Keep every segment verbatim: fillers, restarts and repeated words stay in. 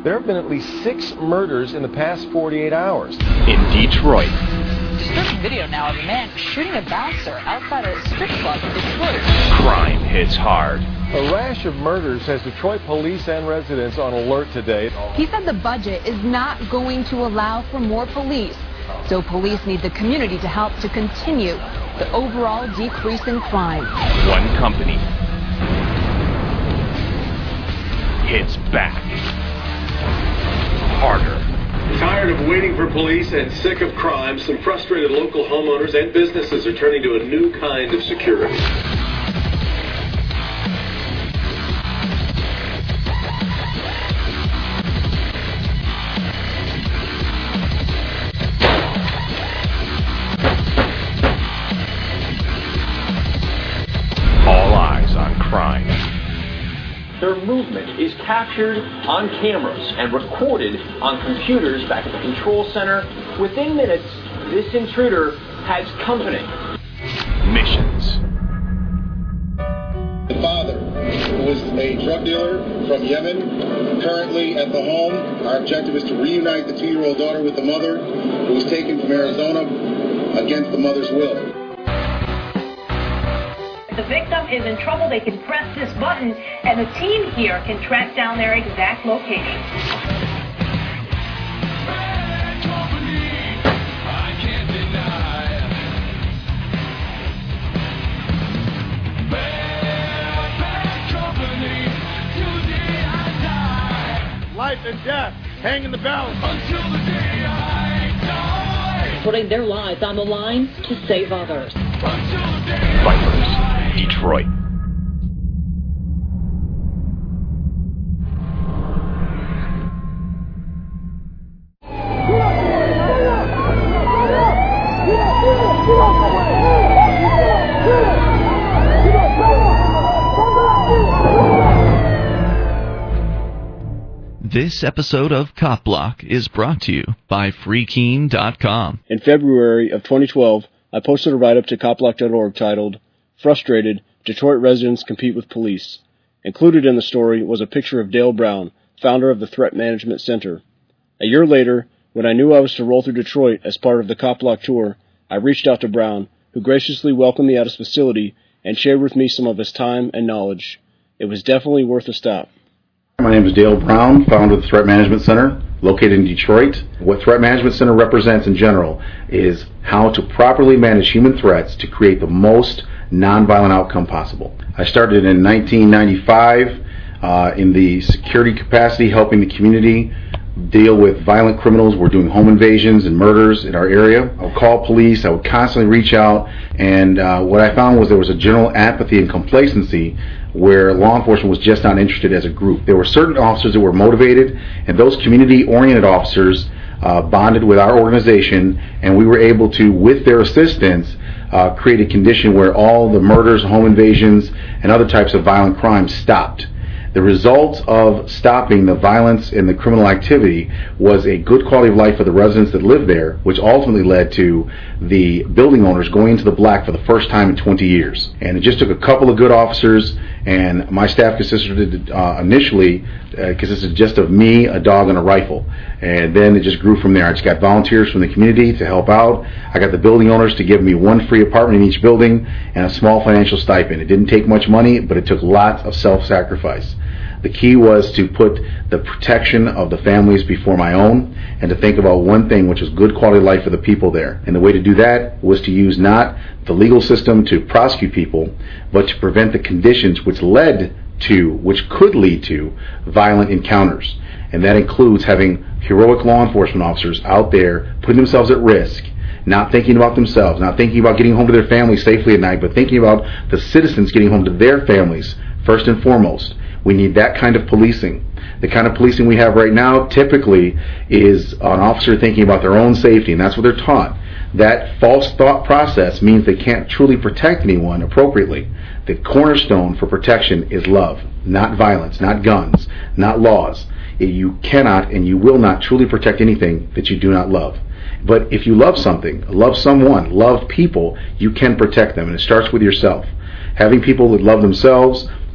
there have been at least six murders in the past forty-eight hours. In Detroit. Disturbing video now of a man shooting a bouncer outside a strip club in Detroit. Crime hits hard. A rash of murders has Detroit police and residents on alert today. He said the budget is not going to allow for more police, so police need the community to help to continue the overall decrease in crime. One company hits back harder. Tired of waiting for police and sick of crime, some frustrated local homeowners and businesses are turning to a new kind of security. All eyes on crime. Their movement is captured on cameras and recorded on computers back at the control center. Within minutes, this intruder has company. Missions. The father, who is a drug dealer from Yemen, currently at the home. Our objective is to reunite the two-year-old daughter with the mother, who was taken from Arizona against the mother's will. The victim is in trouble, they can press this button, and the team here can track down their exact location. Life and death hang in the balance until the day I die. Putting their lives on the line to save others. Vipers, Detroit. This episode of Cop Block is brought to you by free keen dot com. In February of twenty twelve, I posted a write-up to cop block dot org titled, Frustrated, Detroit Residents Compete with Police. Included in the story was a picture of Dale Brown, founder of the Threat Management Center. A year later, when I knew I was to roll through Detroit as part of the Cop Block tour, I reached out to Brown, who graciously welcomed me at his facility and shared with me some of his time and knowledge. It was definitely worth a stop. My name is Dale Brown, founder of the Threat Management Center, located in Detroit. What Threat Management Center represents in general is how to properly manage human threats to create the most nonviolent outcome possible. I started in nineteen ninety-five uh, in the security capacity, helping the community deal with violent criminals. We're doing home invasions and murders in our area. I would call police. I would constantly reach out, and uh, what I found was there was a general apathy and complacency where law enforcement was just not interested as a group. There were certain officers that were motivated, and those community-oriented officers uh, bonded with our organization, and we were able to, with their assistance, uh, create a condition where all the murders, home invasions, and other types of violent crimes stopped. The result of stopping the violence and the criminal activity was a good quality of life for the residents that lived there, which ultimately led to the building owners going into the black for the first time in twenty years. And it just took a couple of good officers, and my staff consisted uh, initially uh, consisted just of me, a dog, and a rifle. And then it just grew from there. I just got volunteers from the community to help out. I got the building owners to give me one free apartment in each building and a small financial stipend. It didn't take much money, but it took lots of self-sacrifice. The key was to put the protection of the families before my own and to think about one thing, which was good quality of life for the people there. And the way to do that was to use not the legal system to prosecute people, but to prevent the conditions which led to, which could lead to, violent encounters. And that includes having heroic law enforcement officers out there putting themselves at risk, not thinking about themselves, not thinking about getting home to their families safely at night, but thinking about the citizens getting home to their families first and foremost. We need that kind of policing. The kind of policing we have right now typically is an officer thinking about their own safety, and that's what they're taught. That false thought process means they can't truly protect anyone appropriately. The cornerstone for protection is love, not violence, not guns, not laws. You cannot and you will not truly protect anything that you do not love. But if you love something, love someone, love people, you can protect them, and it starts with yourself. Having people that love themselves,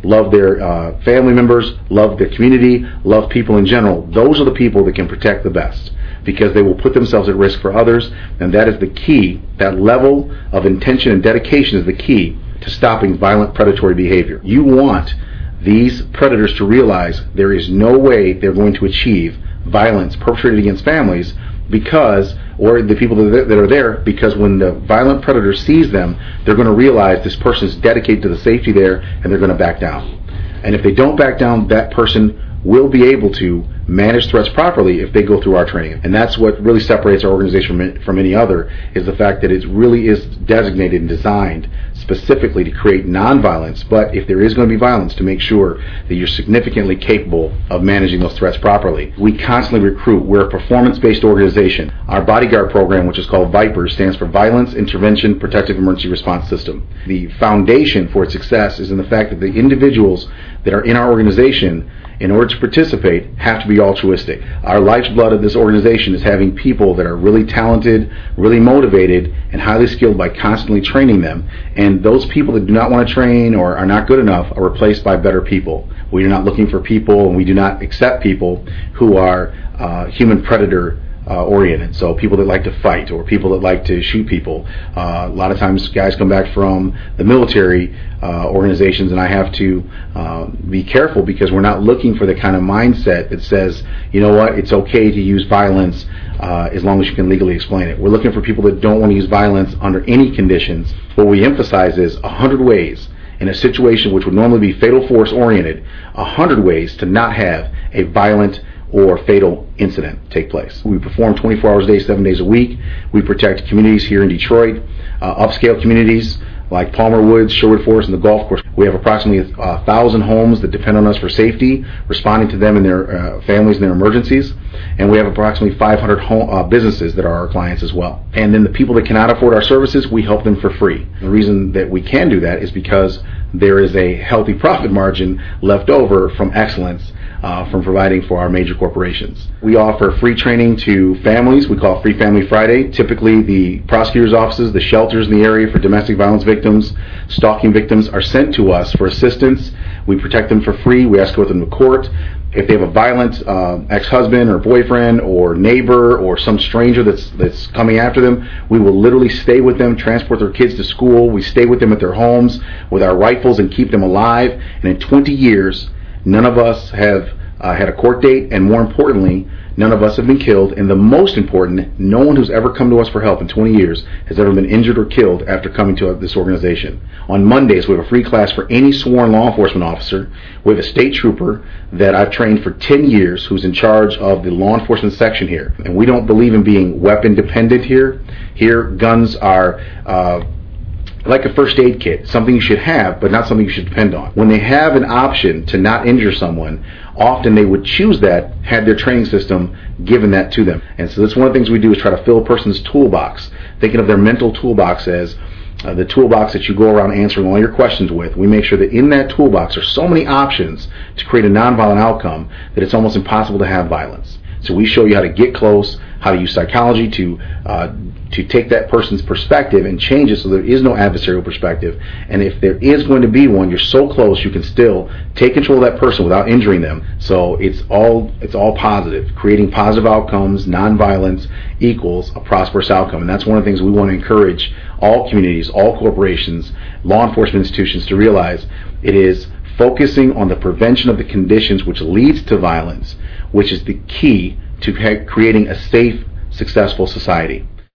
love their uh, family members, love their community, love people in general. Those are the people that can protect the best, because they will put themselves at risk for others, and that is the key. That level of intention and dedication is the key to stopping violent predatory behavior. You want these predators to realize there is no way they're going to achieve violence perpetrated against families because, or the people that are there, because when the violent predator sees them, they're going to realize this person is dedicated to the safety there, and they're going to back down. And if they don't back down, that person will be able to manage threats properly if they go through our training. And that's what really separates our organization from, from any other, is the fact that it really is designated and designed specifically to create nonviolence, but if there is going to be violence, to make sure that you're significantly capable of managing those threats properly. We constantly recruit. We're a performance-based organization. Our bodyguard program, which is called VIPERS, stands for Violence Intervention Protective Emergency Response System. The foundation for its success is in the fact that the individuals that are in our organization, in order to participate, have to be altruistic. Our lifeblood of this organization is having people that are really talented, really motivated, and highly skilled by constantly training them. And those people that do not want to train or are not good enough are replaced by better people. We are not looking for people, and we do not accept people who are uh, human predator Uh, oriented, so people that like to fight or people that like to shoot people. Uh, a lot of times guys come back from the military uh, organizations, and I have to uh, be careful because we're not looking for the kind of mindset that says, you know what, it's okay to use violence uh, as long as you can legally explain it. We're looking for people that don't want to use violence under any conditions. What we emphasize is a hundred ways in a situation which would normally be fatal force oriented, a hundred ways to not have a violent or fatal incident take place. We perform twenty-four hours a day, seven days a week. We protect communities here in Detroit, uh, upscale communities like Palmer Woods, Sherwood Forest, and the golf course. We have approximately a thousand homes that depend on us for safety, responding to them and their uh, families and their emergencies. And we have approximately five hundred home, uh, businesses that are our clients as well. And then the people that cannot afford our services, we help them for free. The reason that we can do that is because there is a healthy profit margin left over from excellence Uh, from providing for our major corporations. We offer free training to families. We call it Free Family Friday. Typically, the prosecutor's offices, the shelters in the area for domestic violence victims, stalking victims are sent to us for assistance. We protect them for free. We escort them to court. If they have a violent uh, ex-husband or boyfriend or neighbor or some stranger that's that's coming after them, we will literally stay with them, transport their kids to school. We stay with them at their homes with our rifles and keep them alive. And in twenty years, none of us have uh, had a court date, and more importantly, none of us have been killed. And the most important, no one who's ever come to us for help in twenty years has ever been injured or killed after coming to this organization. On Mondays, we have a free class for any sworn law enforcement officer. We have a state trooper that I've trained for ten years who's in charge of the law enforcement section here. And we don't believe in being weapon dependent here. Here, guns are Uh, like a first aid kit, something you should have, but not something you should depend on. When they have an option to not injure someone, often they would choose that had their training system given that to them. And so that's one of the things we do, is try to fill a person's toolbox, thinking of their mental toolbox as uh, the toolbox that you go around answering all your questions with. We make sure that in that toolbox are so many options to create a nonviolent outcome that it's almost impossible to have violence. So we show you how to get close, how to use psychology to uh, to take that person's perspective and change it so there is no adversarial perspective. And if there is going to be one, you're so close you can still take control of that person without injuring them. So it's all it's all positive. Creating positive outcomes, nonviolence equals a prosperous outcome. And that's one of the things we want to encourage all communities, all corporations, law enforcement institutions to realize. It is focusing on the prevention of the conditions which leads to violence, which is the key to creating a safe, successful society.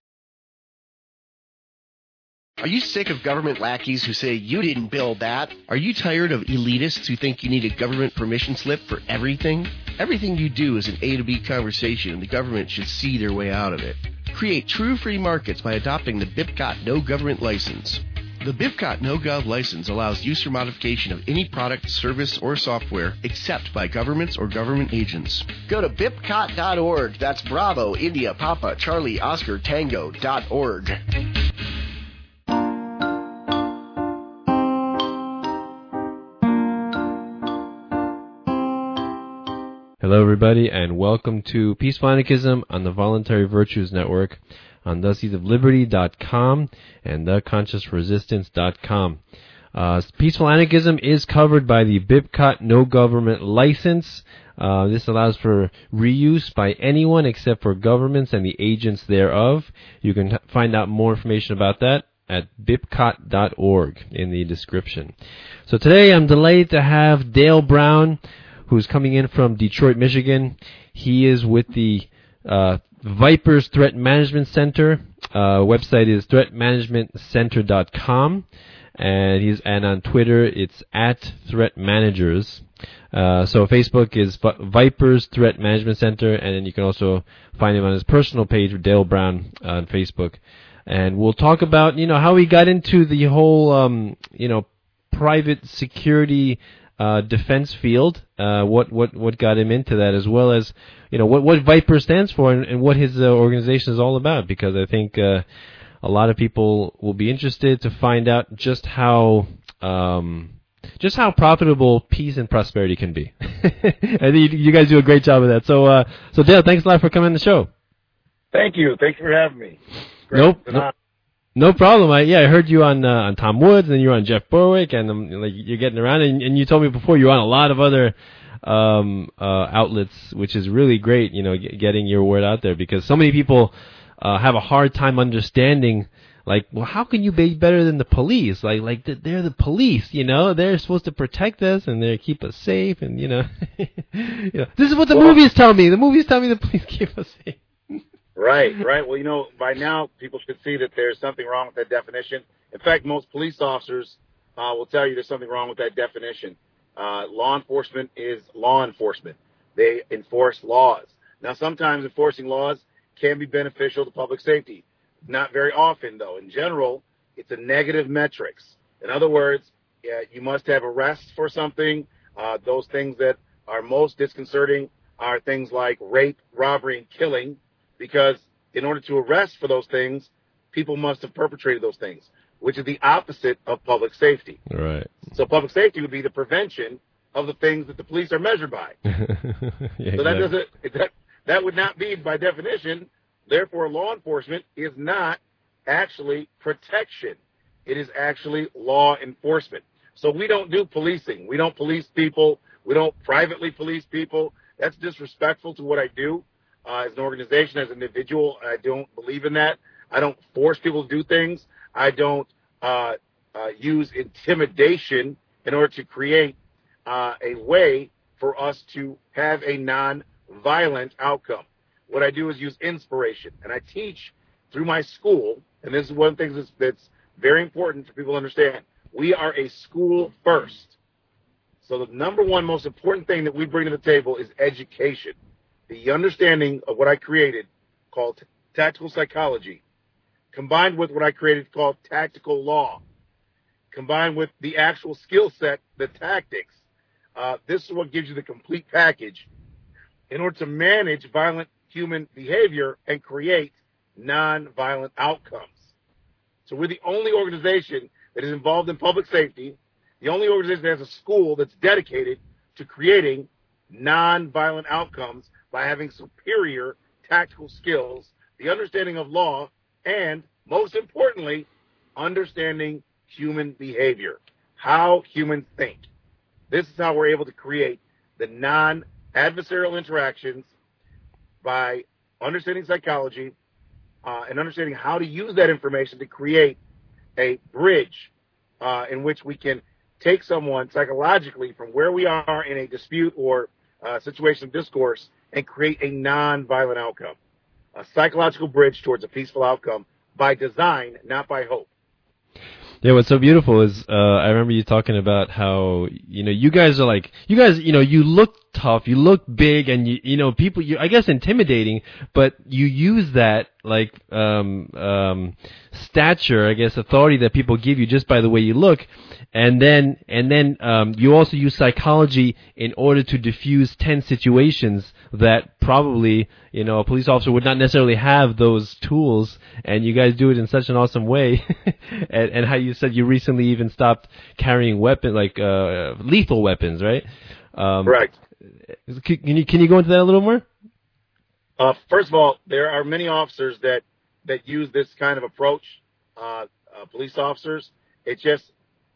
Are you sick of government lackeys who say you didn't build that? Are you tired of elitists who think you need a government permission slip for everything? Everything you do is an A to B conversation, and the government should see their way out of it. Create true free markets by adopting the B I P C O T No Government License. The B I P C O T No Gov license allows use or modification of any product, service, or software except by governments or government agents. Go to B I P C O T dot org. That's Bravo, India, Papa, Charlie, Oscar, Tango dot org. Hello, everybody, and welcome to Peaceful Anarchism on the Voluntary Virtues Network on the seeds of liberty dot com and the conscious resistance dot com. Uh, peaceful anarchism is covered by the B I P C O T no government license. Uh, this allows for reuse by anyone except for governments and the agents thereof. You can t- find out more information about that at bipcot dot org in the description. So today I'm delighted to have Dale Brown, who's coming in from Detroit, Michigan. He is with the uh, Vipers Threat Management Center. Uh, website is threat management center dot com. And he's and on Twitter it's at Threat Managers. Uh, so Facebook is v- Vipers Threat Management Center, and then you can also find him on his personal page, Dale Brown, uh, on Facebook. And we'll talk about you know how he got into the whole um, you know private security uh, defense field. Uh, what what what got him into that, as well as you know what what Viper stands for and, and what his uh, organization is all about. Because I think. Uh, A lot of people will be interested to find out just how um, just how profitable peace and prosperity can be. I think you, you guys do a great job of that. So, uh, so Dale, thanks a lot for coming on the show. Thank you. Thank you for having me. Great. Nope. No, no problem. I, yeah, I heard you on uh, on Tom Woods, and then you were on Jeff Berwick, and um, like you're getting around. And, and you told me before you're on a lot of other um, uh, outlets, which is really great. You know, g- getting your word out there because so many people. Uh, have a hard time understanding, like, well, how can you be better than the police? Like, like they're the police, you know. They're supposed to protect us and they keep us safe, and you know, you know, this is what the well, movies tell me. The movies tell me the police keep us safe. Right, right. Well, you know, by now people should see that there's something wrong with that definition. In fact, most police officers uh, will tell you there's something wrong with that definition. Uh, law enforcement is law enforcement. They enforce laws. Now, sometimes enforcing laws can be beneficial to public safety. Not very often, though. In general, it's a negative metrics. In other words, yeah, you must have arrests for something. Uh, those things that are most disconcerting are things like rape, robbery, and killing, because in order to arrest for those things, people must have perpetrated those things, which is the opposite of public safety. Right. So public safety would be the prevention of the things that the police are measured by. yeah, so that doesn't that that would not be by definition. Therefore, law enforcement is not actually protection. It is actually law enforcement. So we don't do policing. We don't police people. We don't privately police people. That's disrespectful to what I do uh, as an organization, as an individual. I don't believe in that. I don't force people to do things. I don't uh, uh, use intimidation in order to create uh, a way for us to have a non-violent outcome. What I do is use inspiration, and I teach through my school, and this is one of the things that's, that's very important for people to understand. We are a school first. So the number one most important thing that we bring to the table is education. The understanding of what I created called tactical psychology, combined with what I created called tactical law, combined with the actual skill set, the tactics. Uh, this is what gives you the complete package in order to manage violent human behavior and create non-violent outcomes. So we're the only organization that is involved in public safety, the only organization that has a school that's dedicated to creating non-violent outcomes by having superior tactical skills, the understanding of law, and, most importantly, understanding human behavior, how humans think. This is how we're able to create the non-adversarial interactions by understanding psychology uh, and understanding how to use that information to create a bridge uh, in which we can take someone psychologically from where we are in a dispute or uh, situation of discourse and create a non-violent outcome, a psychological bridge towards a peaceful outcome by design, not by hope. Yeah, what's so beautiful is uh, I remember you talking about how, you know, you guys are like, you guys, you know, you look tough, you look big, and, you you know, people, you, I guess intimidating, but you use that, like, um, um, stature, I guess, authority that people give you just by the way you look, and then, and then um, you also use psychology in order to diffuse tense situations that probably, you know, a police officer would not necessarily have those tools, and you guys do it in such an awesome way, and, and how you said you recently even stopped carrying weapons, like uh, lethal weapons, right? Um, right. Can you can you go into that a little more? Uh, first of all, there are many officers that, that use this kind of approach, uh, uh, police officers. It's just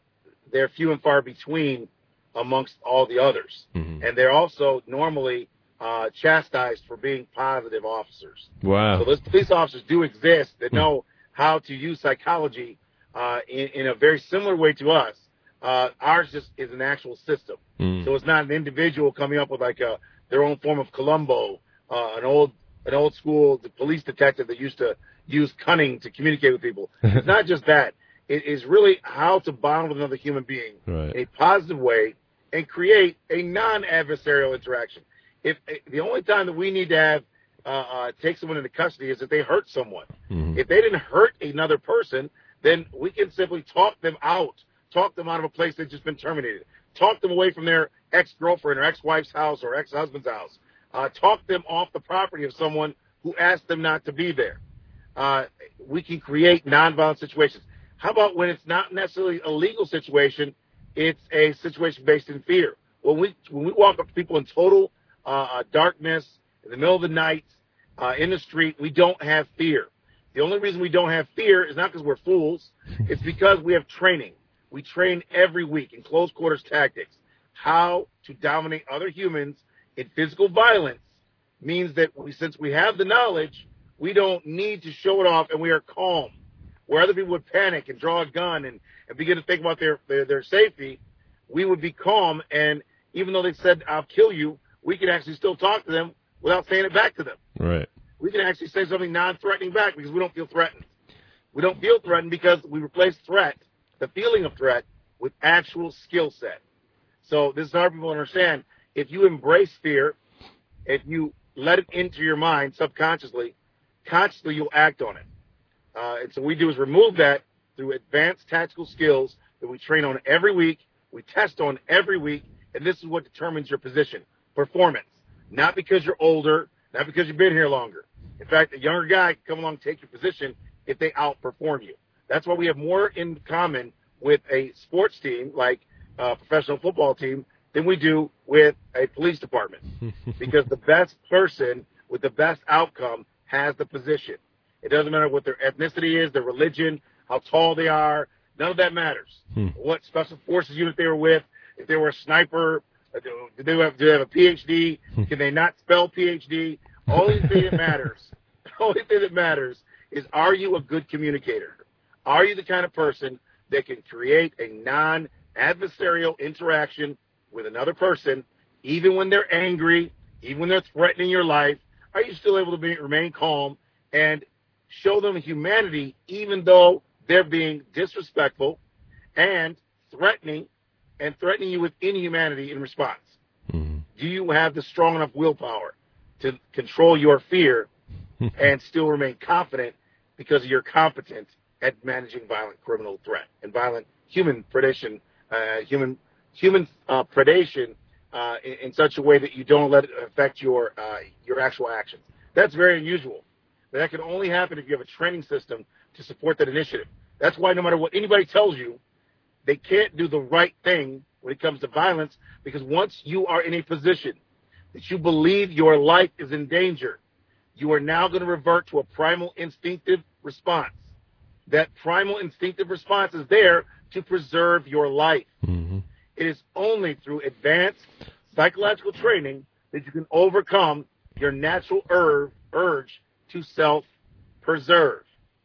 they're few and far between amongst all the others. Mm-hmm. And they're also normally uh, chastised for being positive officers. Wow. So those police officers do exist that know how to use psychology uh, in, in a very similar way to us. Uh, ours just is an actual system. Mm. So it's not an individual coming up with like a, their own form of Columbo, uh, an old an old school police detective that used to use cunning to communicate with people. It's not just that. It is really how to bond with another human being right. in a positive way and create a non-adversarial interaction. If the only time that we need to have uh, uh, take someone into custody is if they hurt someone. Mm-hmm. If they didn't hurt another person, then we can simply talk them out, talk them out of a place that's just been terminated, talk them away from their ex-girlfriend or ex-wife's house or ex-husband's house, uh, talk them off the property of someone who asked them not to be there. Uh, we can create nonviolent situations. How about when it's not necessarily a legal situation, it's a situation based in fear? When we when we walk up to people in total uh, darkness, in the middle of the night, uh, in the street, we don't have fear. The only reason we don't have fear is not because we're fools. It's because we have training. We train every week in close quarters tactics. How to dominate other humans in physical violence means that we, since we have the knowledge, we don't need to show it off, and we are calm. Where other people would panic and draw a gun and, and begin to think about their, their, their safety, we would be calm, and even though they said, I'll kill you, we can actually still talk to them without saying it back to them. Right. We can actually say something non-threatening back because we don't feel threatened. We don't feel threatened because we replace threat, the feeling of threat, with actual skill set. So this is hard for people to understand. If you embrace fear, if you let it into your mind subconsciously, consciously you'll act on it. Uh, and so what we do is remove that through advanced tactical skills that we train on every week, we test on every week, and this is what determines your position, performance. Not because you're older, not because you've been here longer. In fact, a younger guy can come along and take your position if they outperform you. That's why we have more in common with a sports team, like a professional football team, than we do with a police department. Because the best person with the best outcome has the position. It doesn't matter what their ethnicity is, their religion, how tall they are. None of that matters. Hmm. What special forces unit they were with, if they were a sniper, did they have, do they have a P H D? Can they not spell P H D? Only thing that matters, the only thing that matters is, are you a good communicator? Are you the kind of person that can create a non-adversarial interaction with another person, even when they're angry, even when they're threatening your life? Are you still able to be, remain calm and show them humanity, even though they're being disrespectful and threatening, and threatening you with inhumanity in response? Mm-hmm. Do you have the strong enough willpower to control your fear and still remain confident because you're competent at managing violent criminal threat and violent human predation, uh, human human uh, predation uh, in, in such a way that you don't let it affect your uh, your actual actions? That's very unusual. But that can only happen if you have a training system to support that initiative. That's why no matter what anybody tells you, they can't do the right thing when it comes to violence, because once you are in a position that you believe your life is in danger, you are now going to revert to a primal instinctive response. That primal instinctive response is there to preserve your life. Mm-hmm. It is only through advanced psychological training that you can overcome your natural ur- urge to self-preserve.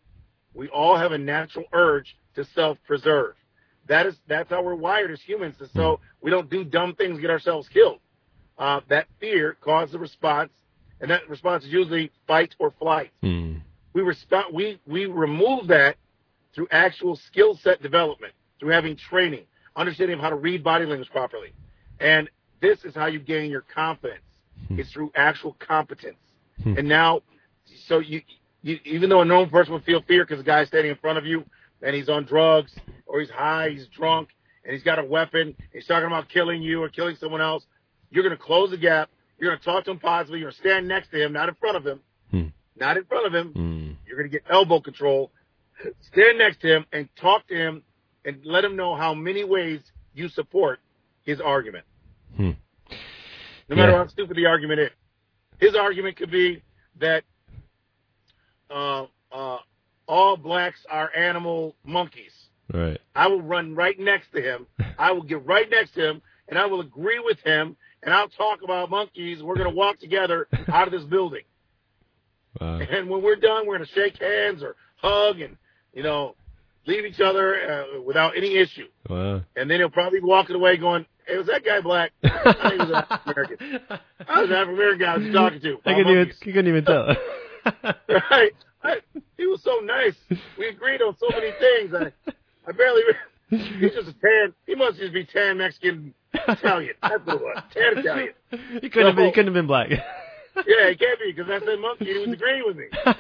We all have a natural urge to self-preserve. That is, that's how we're wired as humans, so we don't do dumb things to get ourselves killed. Uh, that fear causes a response, and that response is usually fight or flight. Mm. We, resp- we, we remove that through actual skill set development, through having training, understanding of how to read body language properly. And this is how you gain your confidence. Mm. It's through actual competence. Mm. And now, so you, you, even though a normal person would feel fear because the guy's standing in front of you and he's on drugs or he's high, he's drunk, and he's got a weapon, he's talking about killing you or killing someone else, you're going to close the gap. You're going to talk to him positively. You're going to stand next to him, not in front of him. Hmm. Not in front of him. Hmm. You're going to get elbow control. Stand next to him and talk to him and let him know how many ways you support his argument. Hmm. No matter Yeah. how stupid the argument is. His argument could be that uh, uh, all blacks are animal monkeys. Right. I will run right next to him. I will get right next to him, and I will agree with him, and I'll talk about monkeys. We're going to walk together out of this building. Wow. And when we're done, we're going to shake hands or hug and, you know, leave each other uh, without any issue. Wow. And then he'll probably be walking away going, hey, was that guy black? I think he was African-American. I was an African-American guy I was talking to. I couldn't even, you couldn't even tell. Right. I, he was so nice. We agreed on so many things. I, I barely, he's just a tan, he must just be tan Mexican Italian. That's what it was. Tan Italian. He couldn't, so, have, been, he couldn't have been black. Yeah, he can't be, because I said monkey and he was agreeing with me.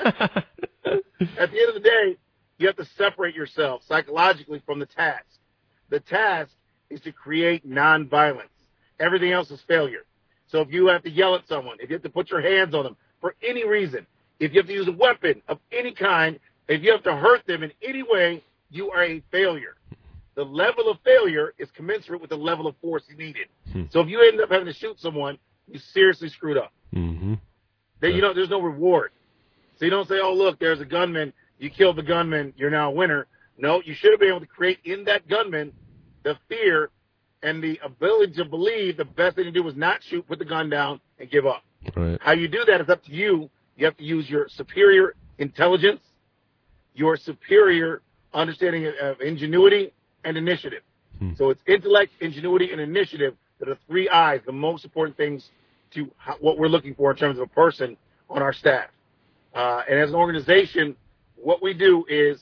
At the end of the day, you have to separate yourself psychologically from the task. The task is to create nonviolence. Everything else is failure. So if you have to yell at someone, if you have to put your hands on them for any reason, if you have to use a weapon of any kind, if you have to hurt them in any way, you are a failure. The level of failure is commensurate with the level of force needed. Hmm. So if you end up having to shoot someone, you seriously screwed up. Mm-hmm. Then, you know, there's no reward. So you don't say, oh, look, there's a gunman. You killed the gunman. You're now a winner. No, you should have been able to create in that gunman the fear and the ability to believe the best thing to do was not shoot, put the gun down, and give up. Right. How you do that is up to you. You have to use your superior intelligence, your superior understanding of ingenuity and initiative. Hmm. So it's intellect, ingenuity, and initiative that are three I's, the most important things to how, what we're looking for in terms of a person on our staff. Uh, and as an organization, what we do is,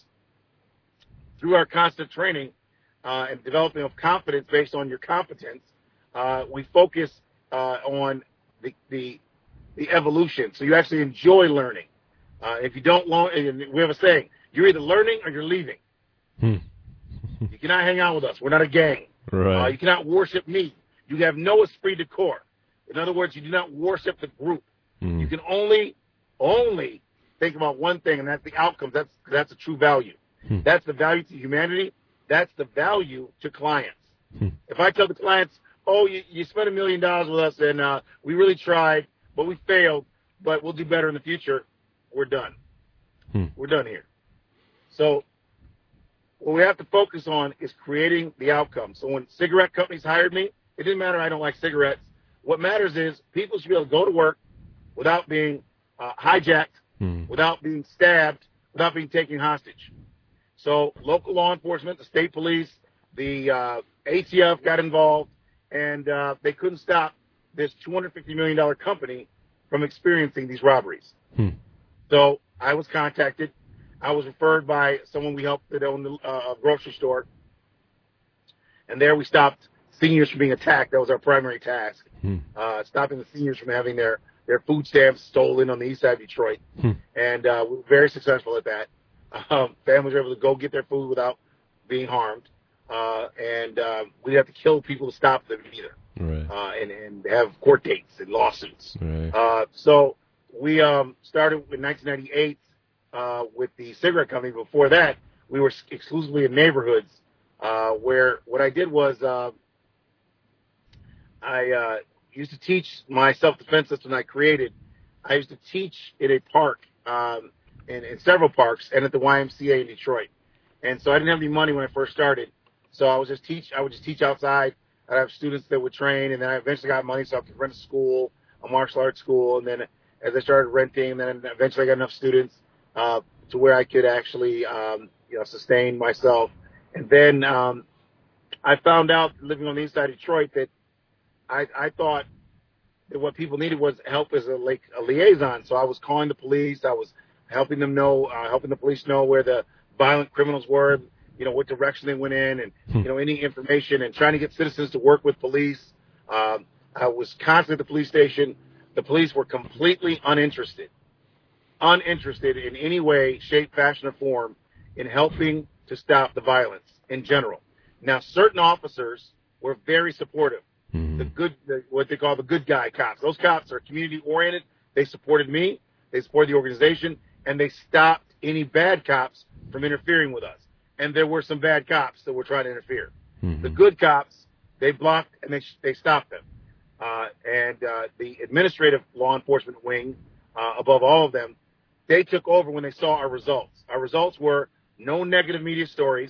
through our constant training uh, and developing of confidence based on your competence, uh, we focus uh, on the, the the evolution. So you actually enjoy learning. Uh, if you don't learn, we have a saying, you're either learning or you're leaving. Hmm. You cannot hang out with us. We're not a gang. Right. Uh, you cannot worship me. You have no esprit de corps. In other words, you do not worship the group. Hmm. You can only, only think about one thing, and that's the outcomes. That's that's a true value. Hmm. That's the value to humanity. That's the value to clients. Hmm. If I tell the clients, oh, you, you spent a million dollars with us, and uh, we really tried, but we failed, but we'll do better in the future, we're done. Hmm. We're done here. So what we have to focus on is creating the outcome. So when cigarette companies hired me, it didn't matter I don't like cigarettes. What matters is people should be able to go to work without being uh, hijacked, hmm. without being stabbed, without being taken hostage. So local law enforcement, the state police, the uh, A T F got involved, and uh, they couldn't stop this two hundred fifty million dollars company from experiencing these robberies. Hmm. So I was contacted. I was referred by someone we helped that owned a uh, grocery store. And there we stopped seniors from being attacked. That was our primary task, hmm. uh, stopping the seniors from having their, their food stamps stolen on the east side of Detroit. Hmm. And uh, we were very successful at that. Um, families were able to go get their food without being harmed. Uh, and uh, we didn't have to kill people to stop them either. Right. Uh, and, and have court dates and lawsuits. Right. Uh, so we um, started in nineteen ninety-eight uh, with the cigarette company. Before that, we were exclusively in neighborhoods uh, where what I did was uh, I uh, used to teach my self-defense system I created. I used to teach in a park, um, in, in several parks, and at the Y M C A in Detroit. And so I didn't have any money when I first started. So I was just teach. I would just teach outside. I'd have students that would train, and then I eventually got money so I could rent a school, a martial arts school, and then as I started renting, and then eventually I got enough students uh, to where I could actually, um, you know, sustain myself. And then um, I found out, living on the east side of Detroit, that I, I thought that what people needed was help as a, like, a liaison. So I was calling the police. I was helping them know, uh, helping the police know where the violent criminals were, you know, what direction they went in, and, you know, any information, and trying to get citizens to work with police. Um, I was constantly at the police station. The police were completely uninterested, uninterested in any way, shape, fashion, or form in helping to stop the violence in general. Now, certain officers were very supportive. Mm-hmm. The good, the, what they call the good guy cops. Those cops are community-oriented. They supported me. They supported the organization, and they stopped any bad cops from interfering with us. And there were some bad cops that were trying to interfere. Mm-hmm. The good cops, they blocked and they they stopped them. Uh, and uh, the administrative law enforcement wing, uh, above all of them, they took over when they saw our results. Our results were no negative media stories,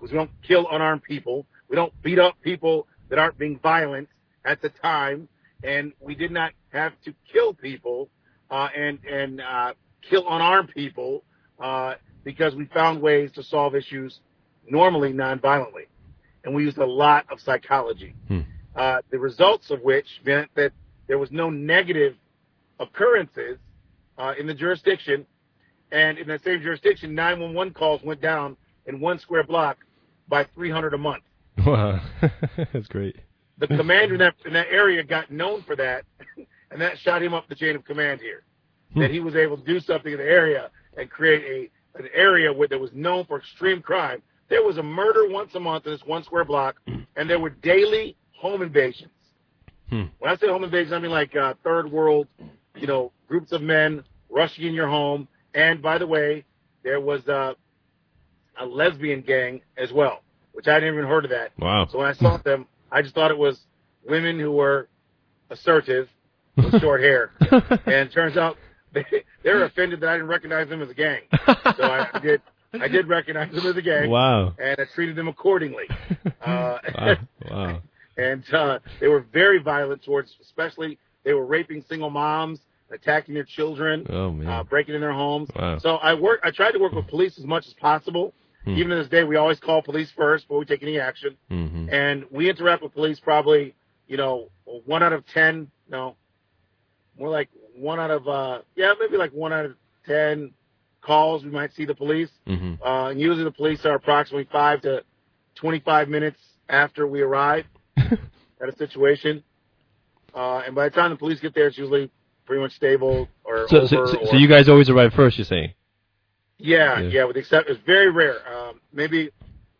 because we don't kill unarmed people. We don't beat up people that aren't being violent at the time. And we did not have to kill people uh, and, and uh, kill unarmed people uh, because we found ways to solve issues normally nonviolently. And we used a lot of psychology, hmm. uh, the results of which meant that there was no negative occurrences uh, in the jurisdiction. And in that same jurisdiction, nine one one calls went down in one square block by three hundred a month. Wow. That's great. The commander in that, in that area got known for that, and that shot him up the chain of command here, hmm. that he was able to do something in the area and create a an area where that was known for extreme crime. There was a murder once a month in this one square block, and there were daily home invasions. Hmm. When I say home invasions, I mean like uh, third world, you know, groups of men rushing in your home. And by the way, there was uh, a lesbian gang as well, which I hadn't even heard of that. Wow. So when I saw them, I just thought it was women who were assertive with short hair. And it turns out they, they were offended that I didn't recognize them as a gang. So I, I did I did recognize them as a gang. Wow. And I treated them accordingly. Uh, wow. Wow. And uh, they were very violent towards, especially, they were raping single moms, attacking their children, oh, man. Uh, breaking in their homes. Wow. So I work. I tried to work with police as much as possible. Hmm. Even to this day, we always call police first before we take any action. Mm-hmm. And we interact with police probably, you know, one out of ten. No, more like one out of, uh, yeah, maybe like one out of ten calls we might see the police. Mm-hmm. Uh, and usually the police are approximately five to twenty-five minutes after we arrive at a situation. Uh, and by the time the police get there, it's usually pretty much stable or so, over. So, so, or, so you guys always arrive first, you're saying? Yeah, yeah, yeah. With the except, it's very rare. Um, maybe,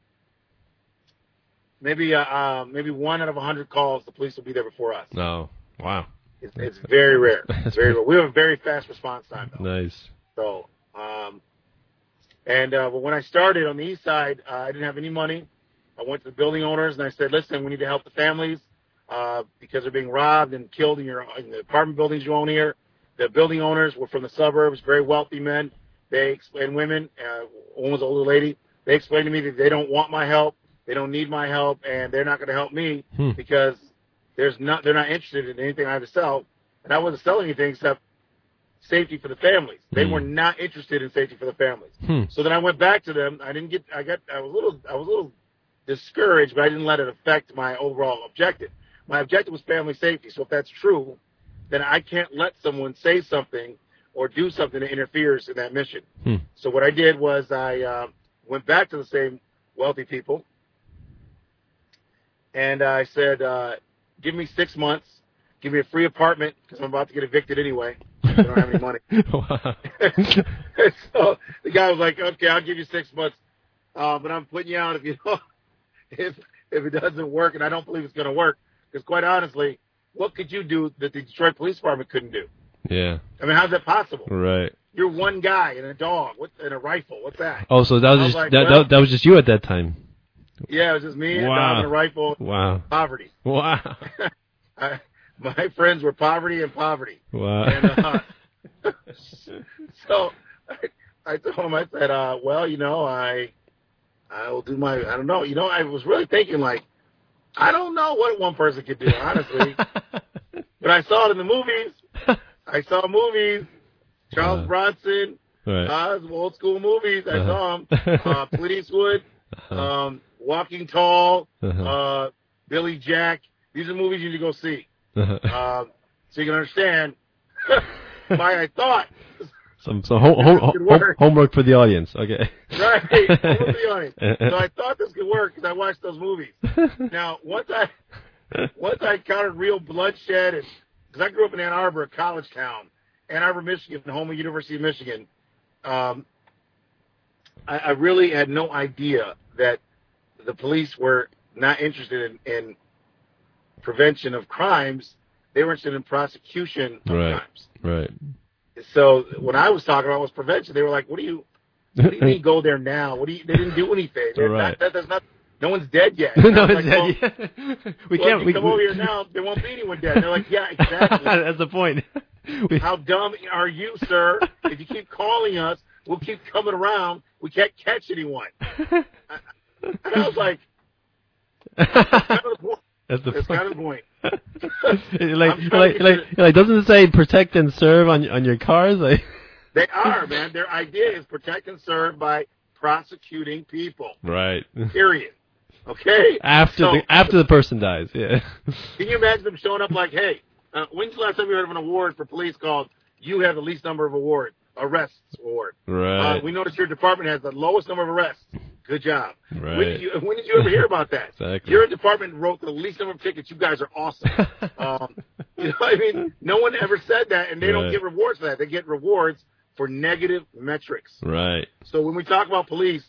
maybe, uh, uh, maybe one out of a hundred calls, the police will be there before us. No, oh, wow. It's, it's very rare. It's very rare. We have a very fast response time, though. Nice. So, um, and uh, but when I started on the east side, uh, I didn't have any money. I went to the building owners and I said, "Listen, we need to help the families uh, because they're being robbed and killed in your in the apartment buildings you own here." The building owners were from the suburbs, very wealthy men. They explained, women, uh, one was an older lady, they explained to me that they don't want my help, they don't need my help, and they're not going to help me hmm. because there's not, they're not interested in anything I have to sell. And I wasn't selling anything except safety for the families. They hmm. were not interested in safety for the families. Hmm. So then I went back to them. I didn't get, I got, I was a little, I was a little discouraged, but I didn't let it affect my overall objective. My objective was family safety. So if that's true, then I can't let someone say something or do something that interferes in that mission. Hmm. So what I did was I uh, went back to the same wealthy people, and I said, uh, give me six months, give me a free apartment, because I'm about to get evicted anyway. I don't have any money. Wow. So the guy was like, okay, I'll give you six months, uh, but I'm putting you out if you don't, if, if it doesn't work, and I don't believe it's going to work, because quite honestly, what could you do that the Detroit Police Department couldn't do? Yeah. I mean, how's that possible? Right. You're one guy and a dog what, and a rifle. What's that? Oh, so that was, was just like, that, well, that, that was just you at that time. Yeah, it was just me and wow. a dog and a rifle. Wow. Poverty. Wow. I, my friends were poverty and poverty. Wow. And, uh, so I, I told him, I said, uh, well, you know, I I will do my, I don't know. You know, I was really thinking like, I don't know what one person could do, honestly. But I saw it in the movies. I saw movies. Charles uh, Bronson, right. uh, old school movies. I uh-huh. saw them. Uh, Clint Eastwood, uh-huh. um, Walking Tall, uh-huh. uh, Billy Jack. These are movies you need to go see. Uh-huh. Uh, so you can understand why I thought. Some, some ho- ho- ho- homework for the audience. Okay. Right. Homework for the audience. So I thought this could work because I watched those movies. Now, once I once I encountered real bloodshed, and because I grew up in Ann Arbor, a college town, Ann Arbor, Michigan, home of University of Michigan, um, I, I really had no idea that the police were not interested in, in prevention of crimes. They were interested in prosecution of right. crimes. Right. So when I was talking about was prevention, they were like, "What do you, what do you mean go there now? What do you?" They didn't do anything. They're right. not, that, there's not. No one's dead yet. no one's like, dead well, yet. we well, can't. If you we, come we, over here now. There won't be anyone dead. They're like, "Yeah, exactly." That's the point. we, How dumb are you, sir? If you keep calling us, we'll keep coming around. We can't catch anyone. I, And I was like, that's kind of the point. That's, the that's kind of the point. like, like, like, like, doesn't it say protect and serve on on your cars? Like, they are, man. Their idea is protect and serve by prosecuting people. Right. Period. Okay. After so, the after the person dies, yeah. Can you imagine them showing up like, hey, uh, when's the last time you heard of an award for police called "You have the least number of awards arrests award"? Right. Uh, we noticed your department has the lowest number of arrests. Good job. Right. When did you when did you ever hear about that? Exactly. Your department wrote the least number of tickets. You guys are awesome. um, you know what I mean? No one ever said that, and they right. don't get rewards for that. They get rewards for negative metrics. Right. So when we talk about police,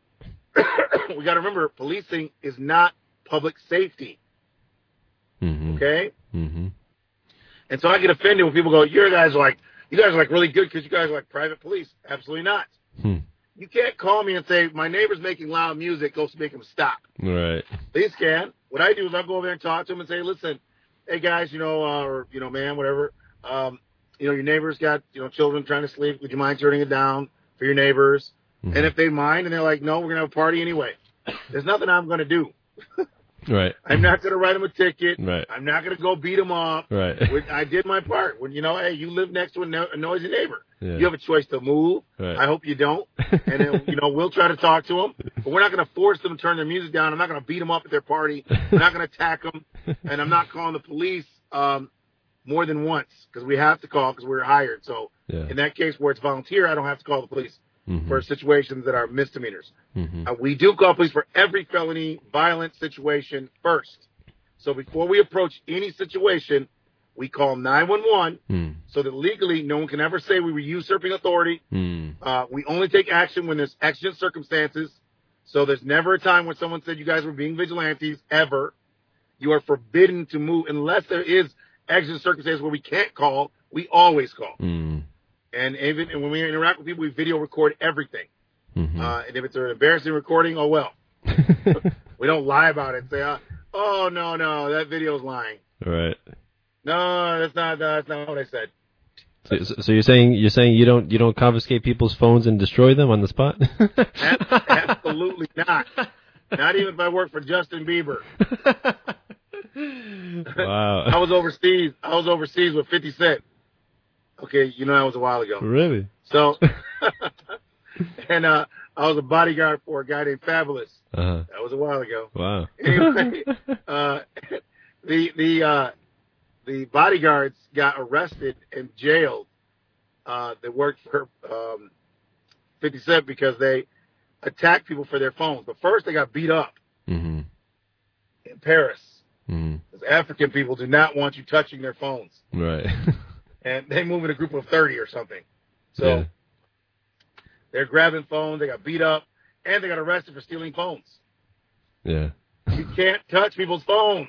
we got to remember policing is not public safety. Mm-hmm. Okay. Mm-hmm. And so I get offended when people go, "You guys are like, you guys are like really good because you guys are like private police." Absolutely not. Hmm. You can't call me and say, my neighbor's making loud music, go make him stop. Right. Police can. What I do is I'll go over there and talk to him and say, listen, hey, guys, you know, uh, or, you know, man, whatever, um, you know, your neighbor's got, you know, children trying to sleep. Would you mind turning it down for your neighbors? Mm-hmm. And if they mind and they're like, no, we're going to have a party anyway, there's nothing I'm going to do. Right. I'm not going to write them a ticket. Right. I'm not going to go beat them up. Right. I did my part. When, you know, hey, you live next to a, no- a noisy neighbor. Yeah. You have a choice to move. Right. I hope you don't. And then, you know, we'll try to talk to them. But we're not going to force them to turn their music down. I'm not going to beat them up at their party. I'm not going to attack them. And I'm not calling the police um, more than once because we have to call because we're hired. So yeah. in that case where it's volunteer, I don't have to call the police mm-hmm. for situations that are misdemeanors. Mm-hmm. Uh, we do call police for every felony, violent situation first. So before we approach any situation, we call nine one one mm. so that legally no one can ever say we were usurping authority. Mm. Uh, we only take action when there's exigent circumstances. So there's never a time when someone said you guys were being vigilantes, ever. You are forbidden to move unless there is exigent circumstances where we can't call. We always call. Mm. And even and when we interact with people, we video record everything. Mm-hmm. Uh, and if it's an embarrassing recording, oh well. We don't lie about it and say, uh, oh, no, no, that video's lying. Right. No, that's not that's not what I said. So, so you're saying you're saying you don't you don't confiscate people's phones and destroy them on the spot? Absolutely not. Not even if I work for Justin Bieber. Wow. I was overseas. I was overseas with fifty Cent. Okay, you know that was a while ago. Really? So, and uh, I was a bodyguard for a guy named Fabulous. Uh-huh. That was a while ago. Wow. Anyway, uh, the the uh, the bodyguards got arrested and jailed. Uh, that worked for um, fifty Cent because they attacked people for their phones. But first, they got beat up mm-hmm. in Paris. Mm-hmm. Because African people do not want you touching their phones. Right. And they move in a group of thirty or something. So yeah. they're grabbing phones. They got beat up, and they got arrested for stealing phones. Yeah. You can't touch people's phones.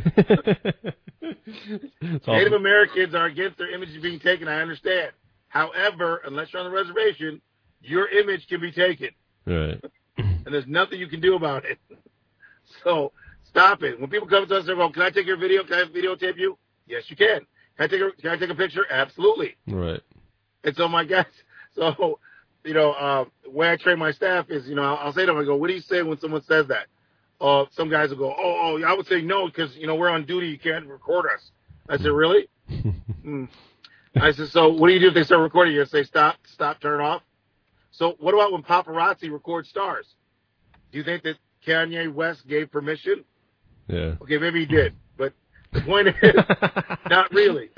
Native Americans are against their images being taken. I understand. However, unless you're on the reservation, your image can be taken. Right. And there's nothing you can do about it. So stop it. When people come to us and go, can I take your video? Can I videotape you? Yes, you can. Can I take a, can I take a picture? Absolutely. Right. And so my guys, so, you know, uh, the way I train my staff is, you know, I'll, I'll say to them, I go, what do you say when someone says that? Uh, some guys will go, oh, oh, I would say no because, you know, we're on duty. You can't record us. I said, really? mm. I said, so what do you do if they start recording you? Say, stop, stop, turn off. So what about when paparazzi record stars? Do you think that Kanye West gave permission? Yeah. Okay, maybe he did. But the point is, not really.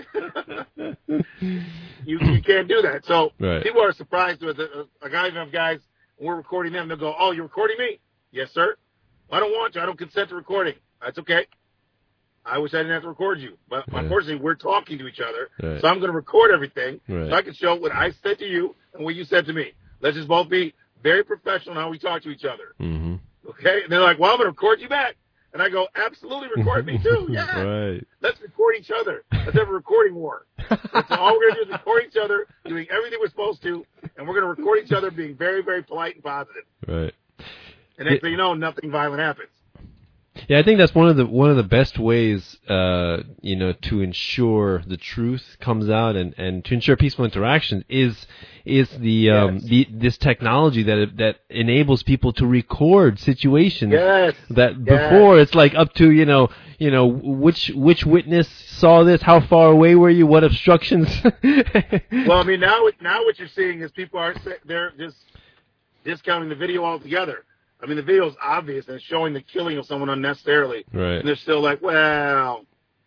you you can't do that. So right. people are surprised with it. Like I even have guys, when we're recording them, they'll go, oh, you're recording me? Yes, sir. I don't want to. I don't consent to recording. That's okay. I wish I didn't have to record you. But yeah. unfortunately, we're talking to each other. Right. So I'm going to record everything right. so I can show what I said to you and what you said to me. Let's just both be very professional in how we talk to each other. Mm-hmm. Okay? And they're like, well, I'm going to record you back. And I go, absolutely record me too. Yeah. Right. Let's record each other. Let's have a recording war. So all we're going to do is record each other, doing everything we're supposed to, and we're going to record each other being very, very polite and positive. Right. And next thing you know, nothing violent happens. Yeah, I think that's one of the one of the best ways, uh, you know, to ensure the truth comes out and, and to ensure peaceful interaction is is the um Yes. the this technology that that enables people to record situations Yes. that Yes. before it's like up to you know you know which which witness saw this, how far away were you, what obstructions. Well, I mean, now now what you're seeing is people are sa- they're just discounting the video altogether. I mean, the video is obvious and it's showing the killing of someone unnecessarily. Right. And they're still like, well,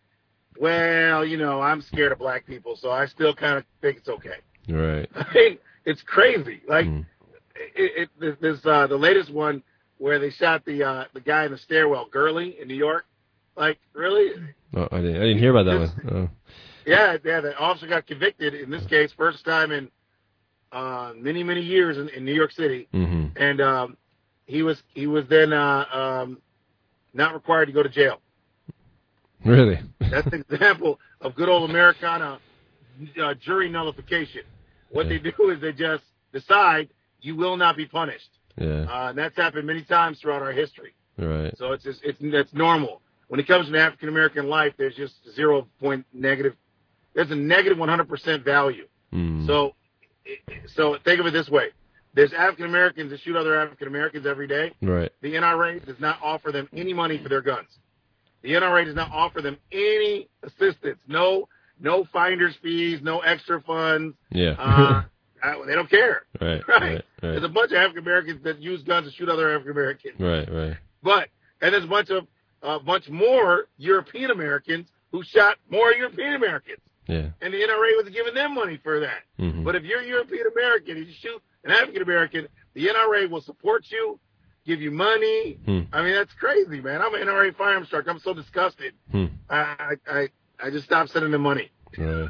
well, you know, I'm scared of black people, so I still kind of think it's okay. Right. I mean, it's crazy. Like, Mm. it, it, this uh, the latest one where they shot the uh, the guy in the stairwell, Gurley, in New York. Like, really? Oh, I didn't I didn't hear about that This- one. Oh. Yeah, yeah. The officer got convicted in this case, first time in uh, many, many years in, in New York City, Mm-hmm. and um, he was he was then uh, um, not required to go to jail. Really? That's an example of good old Americana uh, jury nullification. What Yeah. they do is they just decide you will not be punished, Yeah. uh, and that's happened many times throughout our history. Right. So it's just, it's that's normal. When it comes to African American life, there's just zero point negative. There's a negative one hundred percent value. Mm. So, so think of it this way: there's African Americans that shoot other African Americans every day. Right. The N R A does not offer them any money for their guns. The N R A does not offer them any assistance. No, no finder's fees, no extra funds. Yeah. Uh, I- they don't care. Right. Right. Right. There's Right. a bunch of African Americans that use guns to shoot other African Americans. Right. Right. But and there's a bunch of a bunch more European Americans who shot more European Americans, Yeah. and the N R A was giving them money for that. Mhm. But if you're European American and you shoot an African American, the N R A will support you, give you money. Hmm. I mean, that's crazy, man. I'm an N R A firearms instructor. I'm so disgusted. Hmm. I I I just stopped sending them money. Right.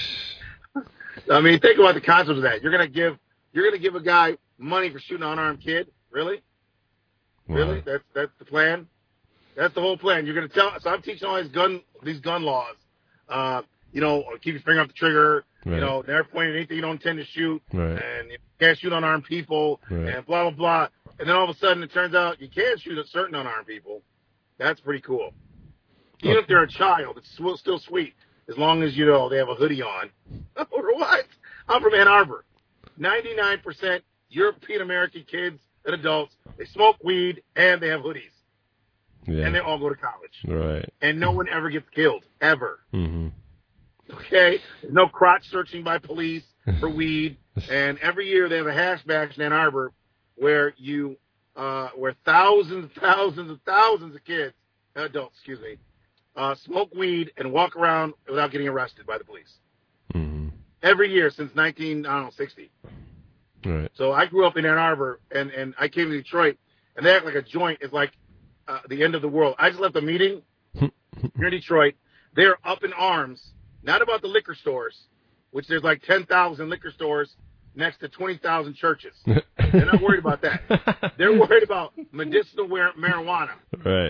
I mean, think about the concept of that. You're gonna give you're gonna give a guy money for shooting an unarmed kid? Really? Wow. Really? That's that's the plan. That's the whole plan. You're gonna tell. So I'm teaching all these gun these gun laws. Uh, you know, keep your finger off the trigger. Right. You know, never point at anything you don't intend to shoot. Right. And you can't shoot unarmed people. Right. And blah blah blah. And then all of a sudden it turns out you can shoot at certain unarmed people. That's pretty cool. Even if they're a child, it's still still sweet as long as you know they have a hoodie on. Or what? I'm from Ann Arbor. ninety-nine percent European American kids and adults. They smoke weed and they have hoodies. Yeah. And they all go to college. Right. And no one ever gets killed, ever. Mm-hmm. Okay? There's no crotch searching by police for weed. And every year they have a hash bash in Ann Arbor where you, uh, where thousands, thousands, and thousands of kids, adults, excuse me, uh, smoke weed and walk around without getting arrested by the police. Mm-hmm. Every year since nineteen, I don't know, sixty. Right. So I grew up in Ann Arbor, and, and I came to Detroit, and they act like a joint is like uh, the end of the world. I just left a meeting here in Detroit. They're up in arms, not about the liquor stores, which there's like ten thousand liquor stores next to twenty thousand churches. They're not worried about that. They're worried about medicinal wear- marijuana, Right.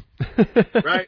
right?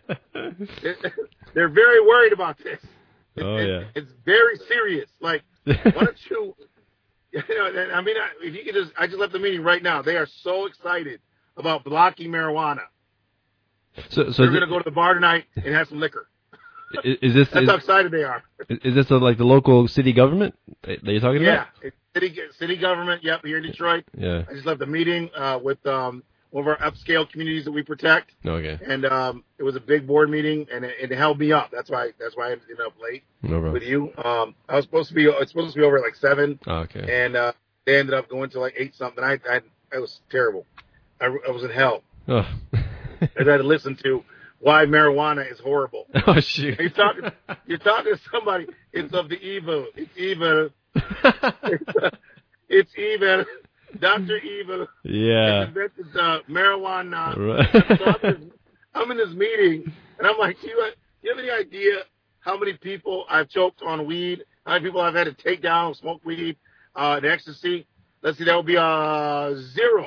They're very worried about this. Oh, It- yeah. It's very serious. Like, why don't you, you know, I mean, if you could just, I just left the meeting right now. They are so excited about blocking marijuana. So, so They're is, going to go to the bar tonight and have some liquor. it- is this That's is, how excited they are. is this a, like the local city government that you're talking Yeah. about? It's city, city government, yep, here in Detroit. Yeah. I just left the meeting uh, with um, one of our upscale communities that we protect. Okay. And um, it was a big board meeting, and it, it held me up. That's why That's why I ended up late No problem. with you. Um, I was supposed to be, it's supposed to be over at like seven. Oh, okay. And uh, they ended up going to like eight something. I, I, it was terrible. I, I was in hell. Oh. I had to listen to why marijuana is horrible. Oh shoot! You're talking, you're talking to somebody. It's of the evil. It's evil. it's, uh, it's evil. Doctor Evil. Yeah. Invented uh, marijuana. Right. So I'm, in, I'm in this meeting, and I'm like, do you, do you have any idea how many people I've choked on weed? How many people I've had to take down, smoke weed, uh, and ecstasy? Let's see, that would be uh, zero.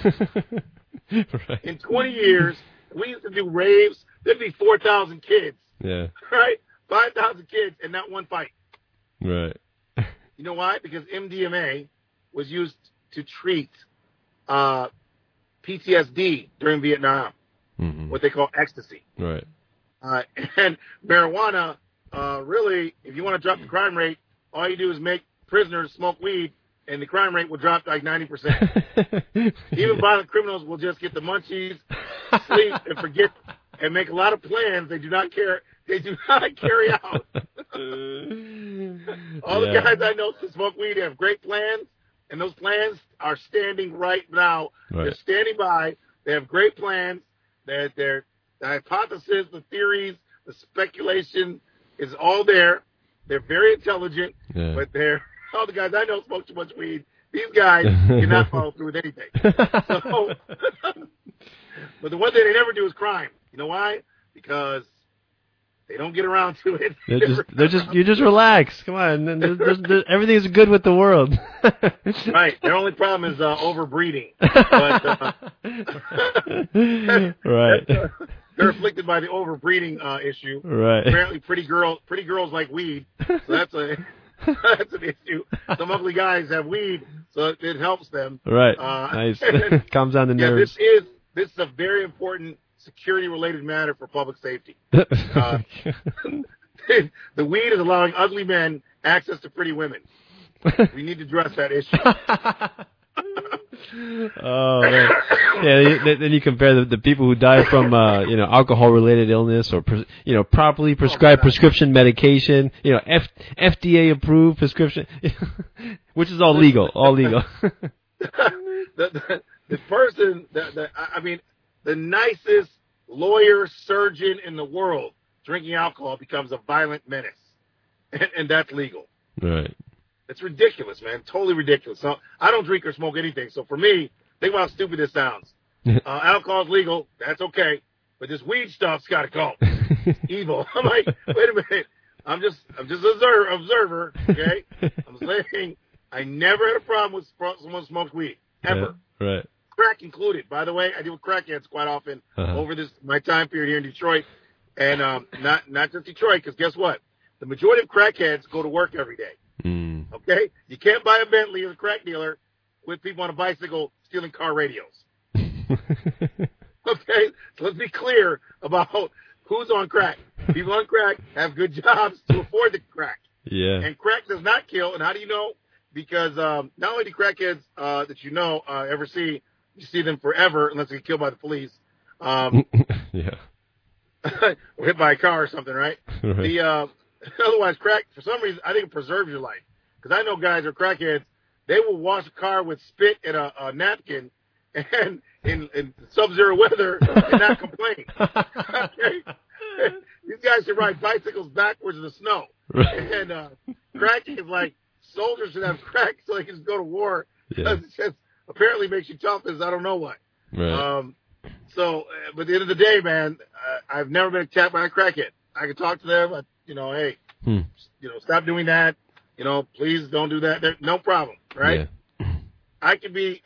Right. In twenty years, we used to do raves. There'd be four thousand kids, Yeah. right? five thousand kids and not one fight. Right. You know why? Because M D M A was used to treat uh, P T S D during Vietnam. mm-hmm. what they call ecstasy. Right. Uh, and marijuana, uh, really, if you want to drop the crime rate, all you do is make prisoners smoke weed, and the crime rate will drop to like ninety percent. Even violent criminals will just get the munchies, sleep, and forget, and make a lot of plans they do not care. They do not carry out. All the Yeah. guys I know who smoke weed have great plans, and those plans are standing right now. Right. They're standing by. They have great plans. That they're the hypothesis, the theories, the speculation is all there. They're very intelligent, Yeah. but they're all the guys I know smoke too much weed. These guys cannot follow through with anything. So, but the one thing they never do is crime. You know why? Because they don't get around to it. They're just, they're just, you just relax. Come on, there's, there's, there's, everything's good with the world. Right. Their only problem is uh, overbreeding. But, uh, right. uh, they're afflicted by the overbreeding uh, issue. Right. Apparently, pretty girls, pretty girls like weed, so that's a that's an issue. Some ugly guys have weed, so it helps them. Right. Uh, Nice. Calms down the yeah, nerves. this is this is a very important security-related matter for public safety. Uh, the weed is allowing ugly men access to pretty women. We need to address that issue. Oh man. Yeah, you- then you compare the, the people who die from uh, you know alcohol-related illness or pres- you know properly prescribed prescription medication, you know F- F D A approved prescription, which is all legal, all legal. the, the, the person, the, the, I mean, the nicest lawyer, surgeon in the world drinking alcohol becomes a violent menace, and, and that's legal. Right. It's ridiculous, man. Totally ridiculous. So I don't drink or smoke anything. So for me, think about how stupid this sounds. Uh, alcohol's legal. That's okay. But this weed stuff's got to go. It's evil. I'm like, wait a minute. I'm just, I'm just an observer, observer. Okay. I'm saying I never had a problem with sp- someone who smokes weed ever. Yeah, right. Crack included. By the way, I deal with crackheads quite often Uh-huh. over this my time period here in Detroit, and um, not not just Detroit. Because guess what? The majority of crackheads go to work every day. Mm. Okay? You can't buy a Bentley as a crack dealer with people on a bicycle stealing car radios. Okay? So let's be clear about who's on crack. People on crack have good jobs to afford the crack. Yeah. And crack does not kill. And how do you know? Because um, not only do crackheads uh, that you know uh, ever see, you see them forever unless they get killed by the police. Um, yeah. or hit by a car or something, right? Right. The uh, otherwise, crack, for some reason, I think it preserves your life. Because I know guys who are crackheads, they will wash a car with spit and a, a napkin and in, in sub-zero weather and not complain. Okay? These guys should ride bicycles backwards in the snow. Right. And uh, crack is like, soldiers should have crack so they can just go to war. Yeah. It just apparently makes you tough as I don't know what. Right. Um, so, uh, but at the end of the day, man, uh, I've never been attacked by a crackhead. I can talk to them, I, you know, hey, Hmm. you know, stop doing that. You know, please don't do that. There, no problem, right? Yeah. I could be.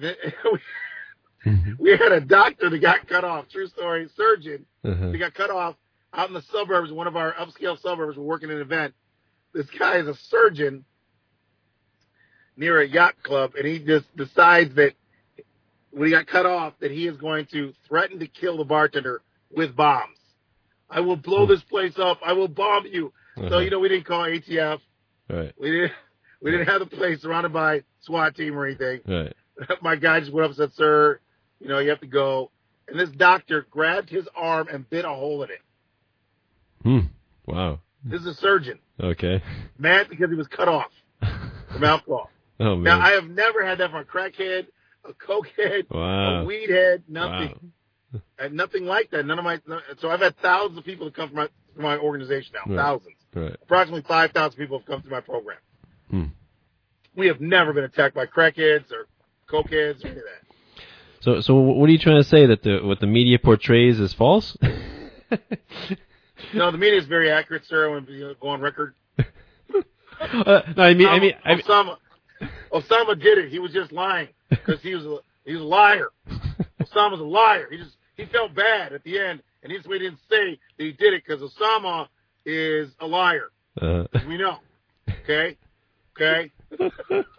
We had a doctor that got cut off. True story. Surgeon. Uh-huh. He got cut off out in the suburbs. One of our upscale suburbs. We're working an event. This guy is a surgeon near a yacht club, and he just decides that when he got cut off, that he is going to threaten to kill the bartender with bombs. I will blow this place up. I will bomb you. Uh-huh. So you know, we didn't call A T F. Right. We didn't. We didn't have the place surrounded by SWAT team or anything. Right. My guy just went up and said, "Sir, you know, you have to go." And this doctor grabbed his arm and bit a hole in it. Hmm. Wow. This is a surgeon. Okay. Mad because he was cut off from alcohol. Oh man. Now, I have never had that from a crackhead, a cokehead, Wow. a weed head, nothing. Wow. I had nothing like that. None of my. So I've had thousands of people that come from my, from my organization now. Right. Thousands. Right. Approximately five thousand people have come through my program. Hmm. We have never been attacked by crackheads or cokeheads or any of that. So, so what are you trying to say, that the what the media portrays is false? No, the media is very accurate, sir. I want to go on record. uh, no, I mean, I mean, I mean, Osama, Osama did it. He was just lying because he was a, he was a liar. Osama's a liar. He just he felt bad at the end, and that's why he didn't say that he did it, because Osama is a liar. uh, As we know. Okay, okay.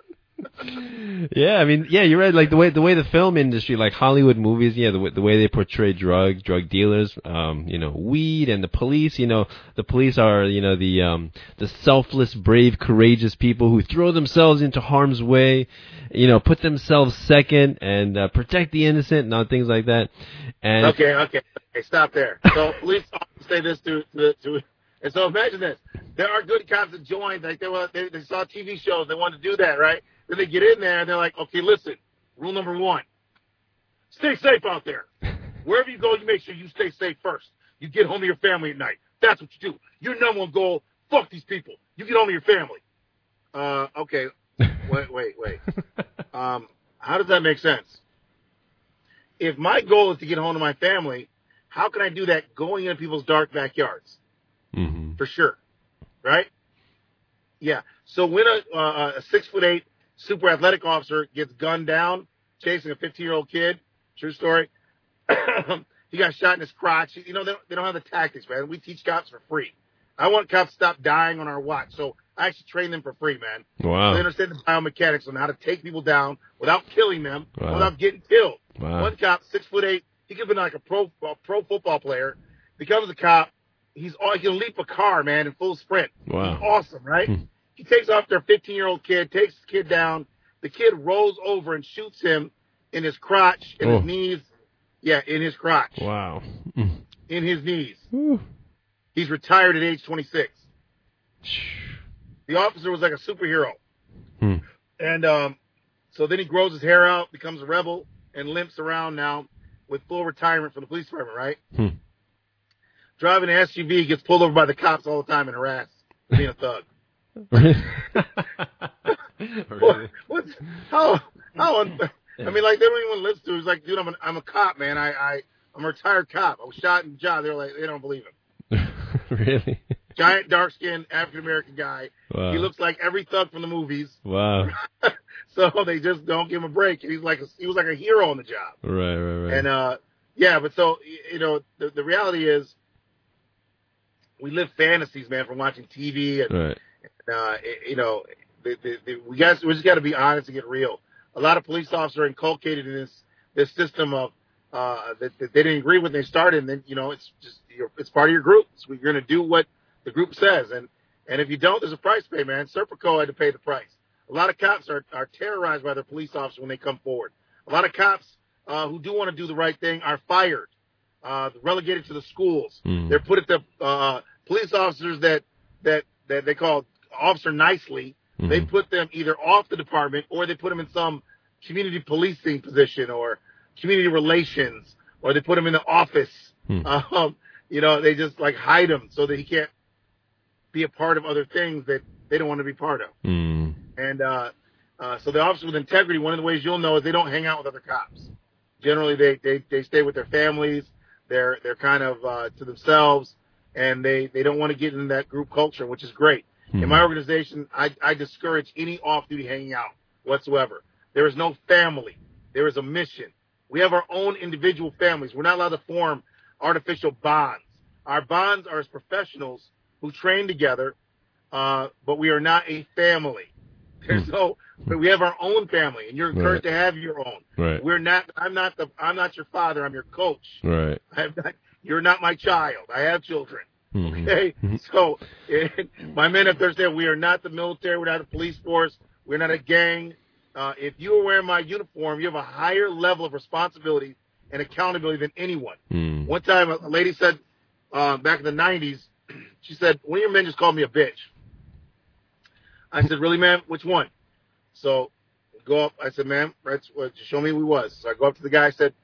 Yeah, I mean, yeah, you're right. Like the way the way the film industry, like Hollywood movies, yeah, the way, the way they portray drugs, drug dealers, um, you know, weed, and the police. You know, the police are, you know, the um, the selfless, brave, courageous people who throw themselves into harm's way, you know, put themselves second and uh, protect the innocent, and all things like that. And okay, okay, okay, stop there. So police officers say this to to. to And so imagine this. There are good cops that joined. Like they, were, they they saw T V shows. They wanted to do that, right? Then they get in there, and they're like, okay, listen, rule number one, stay safe out there. Wherever you go, you make sure you stay safe first. You get home to your family at night. That's what you do. Your number one goal, fuck these people. You get home to your family. Uh, okay. Wait, wait, wait. Um, how does that make sense? If my goal is to get home to my family, how can I do that going into people's dark backyards? Mm-hmm. For sure, right? Yeah. So when a, uh, a six foot eight super athletic officer gets gunned down chasing a fifteen year old kid, true story. He got shot in his crotch. You know, they don't, they don't have the tactics, man. We teach cops for free. I want cops to stop dying on our watch, so I actually train them for free, man. Wow. They understand the biomechanics on how to take people down without killing them, Wow. without getting killed. Wow. One cop, six foot eight, he could have been like a pro a pro football player, becomes a cop. He's all, he can leap a car, man, in full sprint. Wow. He's awesome, right? He takes off their fifteen year old kid, takes the kid down. The kid rolls over and shoots him in his crotch, in Oh. his knees. Yeah, in his crotch. Wow. In his knees. Whew. He's retired at age twenty-six. The officer was like a superhero. Hmm. And um, so then he grows his hair out, becomes a rebel, and limps around now with full retirement from the police department, right? Hmm. Driving an S U V, gets pulled over by the cops all the time and harassed for being a thug. Really? What, what's, how, how, un- I mean, like, they don't even listen to it. He's like, dude, I'm, an, I'm a cop, man. I, I, I'm a retired cop. I was shot in the job. They're like, they don't believe him. Really? Giant, dark-skinned, African-American guy. Wow. He looks like every thug from the movies. Wow. So they just don't give him a break. He's like a, he was like a hero on the job. Right, right, right. And, uh, yeah, but so, you know, the, the reality is we live fantasies, man, from watching T V. And, right. and uh, you know, the, the, the, we, guys, we just got to be honest and get real. A lot of police officers are inculcated in this this system of uh, that, that they didn't agree with when they started, and then, you know, it's just you're, it's part of your group. So you're going to do what the group says. And, and if you don't, there's a price to pay, man. Serpico had to pay the price. A lot of cops are, are terrorized by their police officers when they come forward. A lot of cops uh, who do want to do the right thing are fired, uh, relegated to the schools. Mm. They're put at the uh, police officers that, that, that they call officer nicely. Mm-hmm. They put them either off the department or they put them in some community policing position or community relations, or they put him in the office. Hmm. Um, you know, they just like hide him so that he can't be a part of other things that they don't want to be part of. Hmm. And uh, uh, so the officers with integrity, one of the ways you'll know is they don't hang out with other cops. Generally, they they, they stay with their families. They're they're kind of uh, to themselves, and they, they don't want to get in that group culture, which is great. Hmm. In my organization, I, I discourage any off-duty hanging out whatsoever. There is no family. There is a mission. We have our own individual families. We're not allowed to form artificial bonds. Our bonds are as professionals who train together, uh, but we are not a family. There's no, but we have our own family, and you're encouraged Right. to have your own. Right. We're not. I'm not the. I'm not your father. I'm your coach. Right. I have not, you're not my child. I have children. Mm-hmm. Okay. So, it, my men up there said we are not the military. We're not a police force. We're not a gang. Uh, if you are wearing my uniform, you have a higher level of responsibility and accountability than anyone. Mm. One time, a lady said, uh, back in the nineties, she said, one of your men just called me a bitch. I said, really, ma'am? Which one? So, go up. I said, ma'am, right, well, just show me who he was. So I go up to the guy. I said,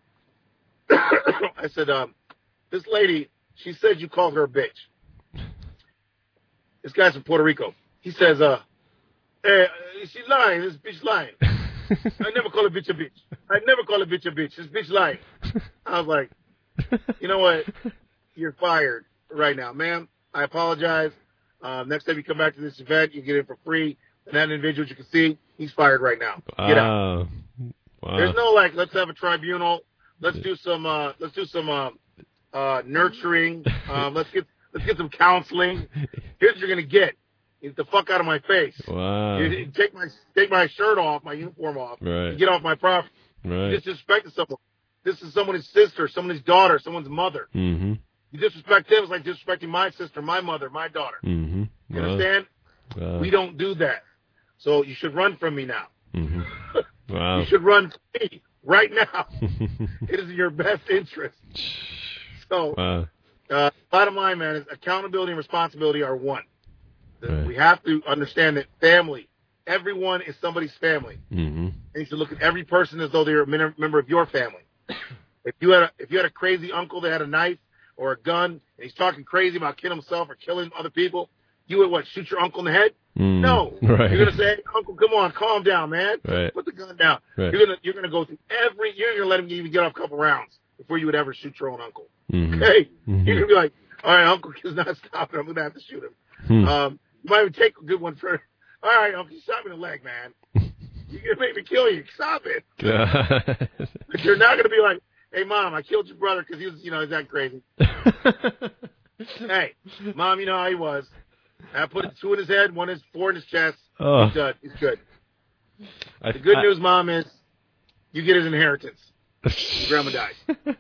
I said, um, this lady, she said you called her a bitch. This guy's from Puerto Rico. He says, uh, hey, she's lying. This bitch lying. I never call a bitch a bitch. I never call a bitch a bitch. This bitch lying. I was like, you know what? You're fired right now, ma'am. I apologize. Um, next time you come back to this event, you get in for free. And that individual you can see, he's fired right now. Get out. Wow. Wow. There's no like, let's have a tribunal. Let's do some. Uh, let's do some uh, uh, nurturing. Um, let's get let's get some counseling. Here's what you're gonna get. Get the fuck out of my face. Wow. You, you take my take my shirt off, my uniform off. Right. You get off my property. Right. You disrespected someone. This is someone's sister, someone's daughter, someone's mother. Mm-hmm. You disrespect them. It's like disrespecting my sister, my mother, my daughter. Mm-hmm. You Wow. understand? Wow. We don't do that. So you should run from me now. Mm-hmm. Wow. You should run from me right now. It is in your best interest. So, wow. uh, bottom line, man, is accountability and responsibility are one. Right. We have to understand that family, everyone is somebody's family. Mm-hmm. And you should look at every person as though they're a member of your family. If you had a, if you had a crazy uncle that had a knife or a gun and he's talking crazy about killing himself or killing other people, you would what? Shoot your uncle in the head? Mm. No. Right. You're gonna say, hey, Uncle, come on, calm down, man. Right. Put the gun down. Right. You're gonna you're gonna go through every. You're gonna let him even get off a couple rounds before you would ever shoot your own uncle. Mm-hmm. Okay. Mm-hmm. You're gonna be like, all right, Uncle is not stopping. I'm gonna have to shoot him. Hmm. Um, you might even take a good one for. All right, Uncle, you shot me in the leg, man. You're gonna make me kill you. Stop it. But you're not gonna be like, hey, Mom, I killed your brother because he was, you know, he's that crazy. Hey, Mom, you know how he was. I put two in his head, one is four in his chest. Oh. He's good. He's good. I, The good I, news, Mom, is you get his inheritance. Your grandma dies.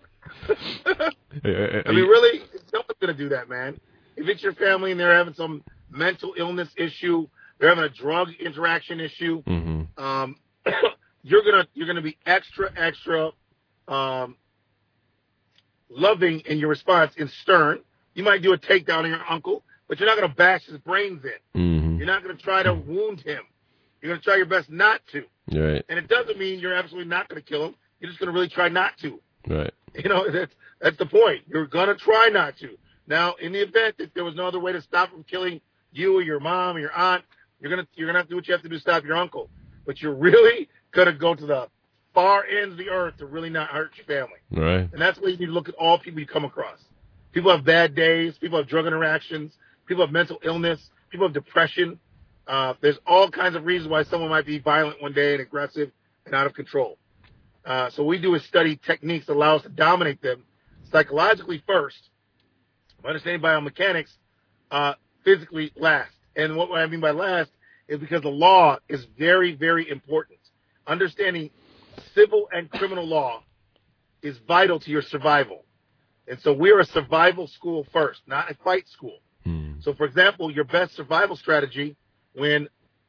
I mean, really, no one's going to do that, man. If it's your family and they're having some mental illness issue, they're having a drug interaction issue, mm-hmm. um, you're gonna you're gonna be extra extra um, loving in your response and stern. You might do a takedown on your uncle, but you're not gonna bash his brains in. Mm-hmm. You're not gonna try to wound him. You're gonna try your best not to. Right. And it doesn't mean you're absolutely not gonna kill him. You're just gonna really try not to. Right. You know, that's that's the point. You're gonna try not to. Now, in the event that there was no other way to stop from killing you or your mom or your aunt, you're gonna you're gonna have to do what you have to do to stop your uncle. But you're really gonna go to the far ends of the earth to really not hurt your family. Right. And that's why you need to look at all people you come across. People have bad days. People have drug interactions. People have mental illness. People have depression. Uh, there's all kinds of reasons why someone might be violent one day and aggressive and out of control. Uh, so what we do is study techniques that allow us to dominate them psychologically first, understanding biomechanics, uh, physically last. And what I mean by last is because the law is very, very important. Understanding civil and criminal law is vital to your survival. And so we're a survival school first, not a fight school. Hmm. So, for example, your best survival strategy when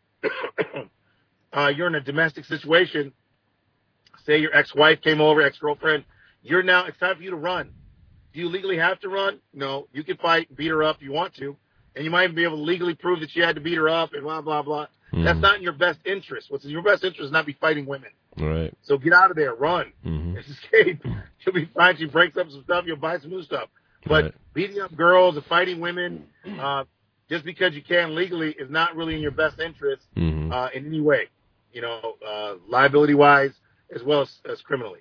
uh, you're in a domestic situation, say your ex-wife came over, ex-girlfriend, you're now, it's time for you to run. Do you legally have to run? No. You can fight, beat her up if you want to. And you might even be able to legally prove that you had to beat her up and blah, blah, blah. Mm. That's not in your best interest. What's in your best interest is not be fighting women. Right. So get out of there. Run. Mm-hmm. Escape. You'll be fine. She breaks up some stuff. You'll buy some new stuff. But Right. beating up girls and fighting women uh, just because you can legally is not really in your best interest Mm-hmm. uh, in any way, you know, uh, liability-wise as well as, as criminally.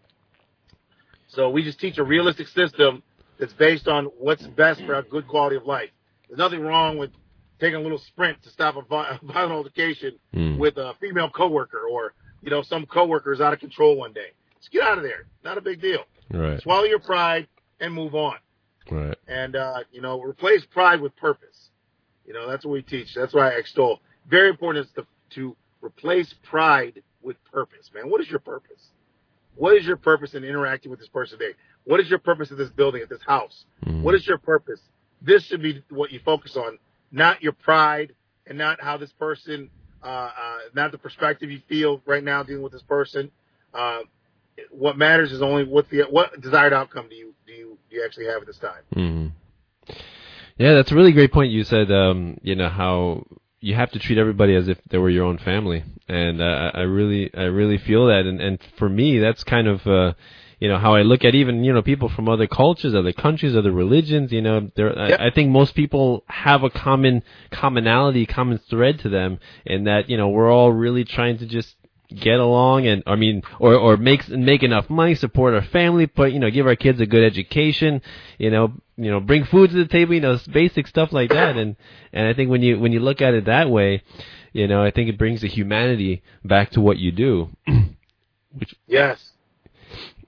So we just teach a realistic system that's based on what's best for a good quality of life. There's nothing wrong with taking a little sprint to stop a vi- violent altercation Mm. with a female coworker, or, you know, some coworker is out of control one day. Just get out of there. Not a big deal. Right. Swallow your pride and move on. Right. And, uh, you know, replace pride with purpose. You know, that's what we teach. That's why I extol. Very important is to, to replace pride with purpose, man. What is your purpose? What is your purpose in interacting with this person today? What is your purpose in this building, at this house? Mm. What is your purpose? This should be what you focus on, not your pride and not how this person, uh, uh, not the perspective you feel right now dealing with this person. Uh, what matters is only what the what desired outcome do you do you, do you actually have at this time. Mm-hmm. Yeah, that's a really great point. You said, um, you know, how you have to treat everybody as if they were your own family, and uh, I really, I really feel that. And, and for me, that's kind of, uh, you know, how I look at even, you know, people from other cultures, other countries, other religions. You know, there, Yep. I, I think most people have a common commonality, common thread to them, in that, you know, we're all really trying to just get along, and I mean, or or make make enough money, support our family, put you know, give our kids a good education, you know, you know, bring food to the table, you know, basic stuff like that. And and I think when you when you look at it that way, you know, I think it brings the humanity back to what you do. Which yes.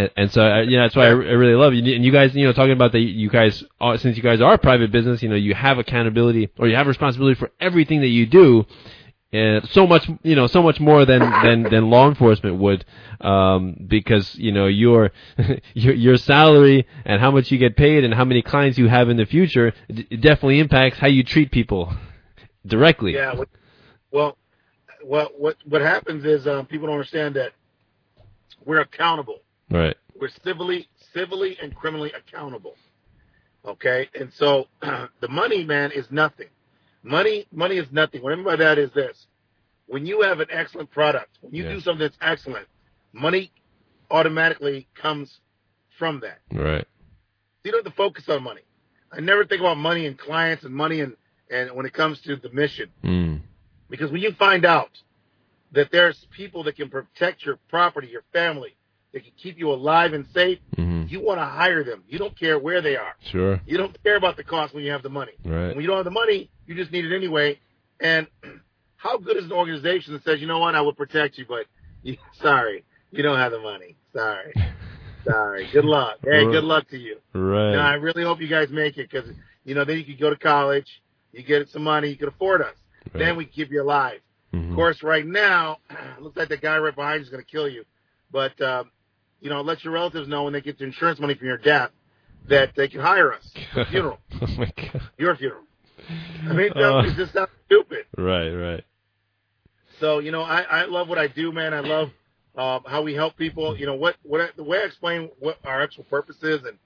And, and so, uh, you know, that's why I, I really love you. And you guys, you know, talking about that, you guys, are, since you guys are a private business, you know, you have accountability or you have responsibility for everything that you do. And so much, you know, so much more than, than, than law enforcement would, um, because, you know, your, your, your salary and how much you get paid and how many clients you have in the future, it definitely impacts how you treat people directly. Yeah. Well, well, what, what happens is, um, people don't understand that we're accountable. Right. We're civilly, civilly and criminally accountable. Okay. And so the money, man, is nothing. Money, money is nothing. What I mean by that is this: when you have an excellent product, when you yeah. do something that's excellent, money automatically comes from that. Right. You don't have to focus on money. I never think about money and clients and money and, and when it comes to the mission, mm. because when you find out that there's people that can protect your property, your family, that can keep you alive and safe, mm-hmm. you want to hire them. You don't care where they are. Sure. You don't care about the cost when you have the money. Right. When you don't have the money, you just need it anyway. And how good is an organization that says, you know what, I will protect you, but you, sorry, you don't have the money. Sorry. Sorry. Good luck. Hey, good luck to you. Right. You know, I really hope you guys make it because, you know, then you could go to college, you get some money, you could afford us. Right. Then we keep you alive. Mm-hmm. Of course, right now, it looks like the guy right behind you is going to kill you. But, um, you know, let your relatives know when they get the insurance money from your death that they can hire us for a funeral. Oh, my God. Your funeral. I mean, uh, it just sounds stupid. Right, right. So, you know, I, I love what I do, man. I love uh, how we help people. You know, what, what I, the way I explain what our actual purpose is, and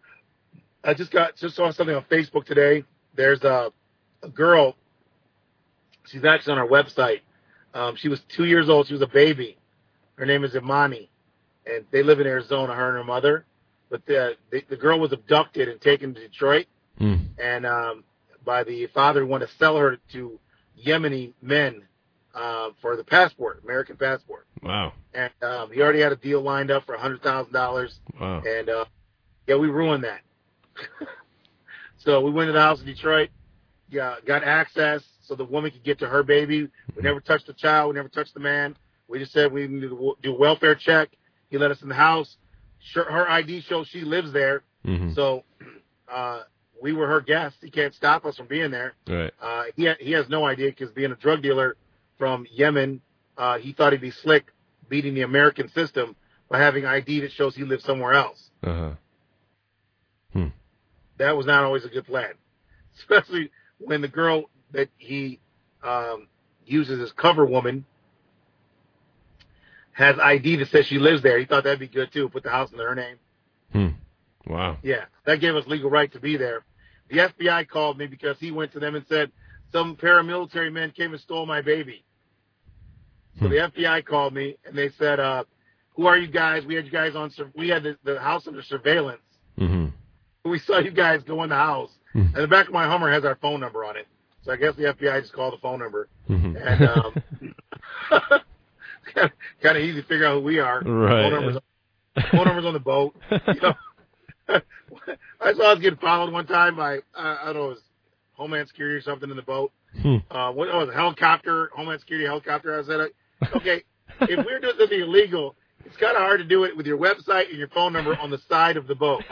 I just got just saw something on Facebook today. There's a, a girl. She's actually on our website. Um, she was two years old. She was a baby. Her name is Imani. And they live in Arizona, her and her mother. But the the, the girl was abducted and taken to Detroit, mm. and um, by the father who wanted to sell her to Yemeni men uh, for the passport, American passport. Wow. And um, he already had a deal lined up for one hundred thousand dollars. Wow. And, uh, yeah, we ruined that. So we went to the house in Detroit, yeah, got access so the woman could get to her baby. We never touched the child. We never touched the man. We just said we need to do a welfare check. He let us in the house. Her I D shows she lives there. Mm-hmm. So uh, we were her guests. He can't stop us from being there. Right. Uh, he, ha- he has no idea because being a drug dealer from Yemen, uh, he thought he'd be slick beating the American system by having I D that shows he lives somewhere else. Uh-huh. Hmm. That was not always a good plan, especially when the girl that he um, uses as cover woman has I D that says she lives there. He thought that'd be good, too. Put the house in her name. Hmm. Wow. Yeah, that gave us legal right to be there. The F B I called me because he went to them and said, some paramilitary men came and stole my baby. So hmm. the F B I called me, and they said, uh, who are you guys? We had you guys on, we had the, the house under surveillance. Mm-hmm. We saw you guys go in the house. Hmm. And the back of my Hummer has our phone number on it. So I guess the F B I just called the phone number. Mm-hmm. And, um, kind of easy to figure out who we are. Right. Phone numbers, on, phone numbers on the boat. You know, I saw us get followed one time by, uh, I don't know, it was Homeland Security or something in the boat. Hmm. Uh, what, oh, it was a helicopter, Homeland Security helicopter. I said, okay, if we're doing something illegal, it's kind of hard to do it with your website and your phone number on the side of the boat.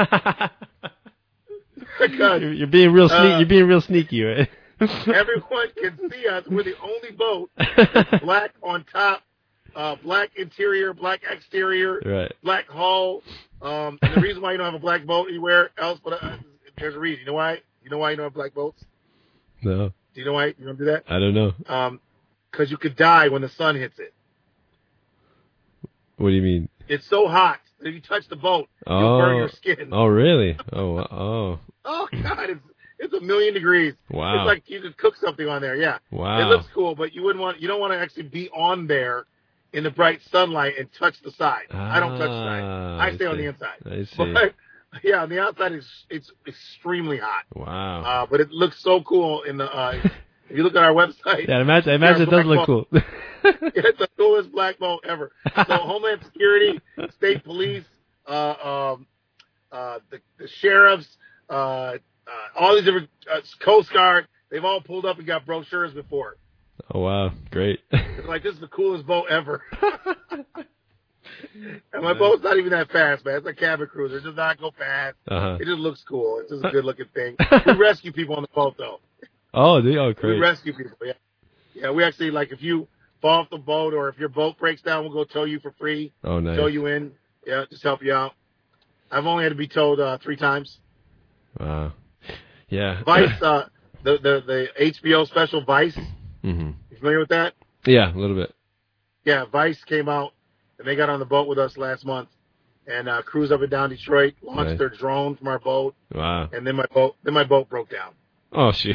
Because, you're, you're being real sneaky. Uh, you're being real sneaky, right? Everyone can see us. We're the only boat black on top. Uh, black interior, black exterior, right. black hull. Um, and the reason why you don't have a black boat anywhere else, but uh, there's a reason. You know why? You know why you don't have black boats? No. Do you know why you don't do that? I don't know. Um, because you could die when the sun hits it. What do you mean? It's so hot that if you touch the boat, oh. you'll burn your skin. Oh, really? Oh, oh. Oh God, it's it's a million degrees. Wow. It's like you could cook something on there. Yeah. Wow. It looks cool, but you wouldn't want. You don't want to actually be on there in the bright sunlight and touch the side. Ah, I don't touch the side. I, I stay on see. the inside. I see. But, yeah, on the outside it's it's extremely hot. Wow. Uh, but it looks so cool in the. Uh, if you look at our website. Yeah, I imagine. I imagine it does look boat. cool. It's the coolest black boat ever. So Homeland Security, State Police, uh, um, uh, the, the sheriffs, uh, uh, all these different uh, Coast Guard, they've all pulled up and got brochures before. Oh wow, great! It's like this is the coolest boat ever. And my boat's not even that fast, man. It's a cabin cruiser. It does not go fast. Uh-huh. It just looks cool. It's just a good-looking thing. We rescue people on the boat, though. Oh, they oh great. We rescue people, yeah. Yeah, we actually, like, if you fall off the boat or if your boat breaks down, we'll go tow you for free. Oh, nice. Tow you in. Yeah, just help you out. I've only had to be towed uh, three times. Wow. Yeah. Vice, uh, the, the, the H B O special Vice. Mm-hmm. You familiar with that? Yeah, a little bit. Yeah, Vice came out, and they got on the boat with us last month and uh, cruised up and down Detroit, launched Nice. their drone from our boat. Wow. And then my boat, then my boat broke down. Oh, shit.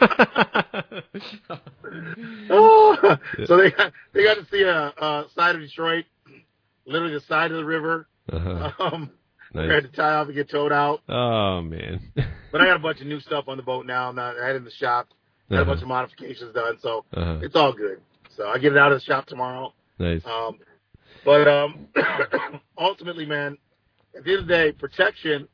Oh, so they got, they got to see a, a side of Detroit, literally the side of the river. Uh-huh. Um, Nice. We had to tie off and get towed out. Oh, man. But I got a bunch of new stuff on the boat now. Now I had it in the shop. Got Uh-huh. a bunch of modifications done, so Uh-huh. it's all good. So I get it out of the shop tomorrow. Nice. Um, but um, ultimately, man, at the end of the day, protection,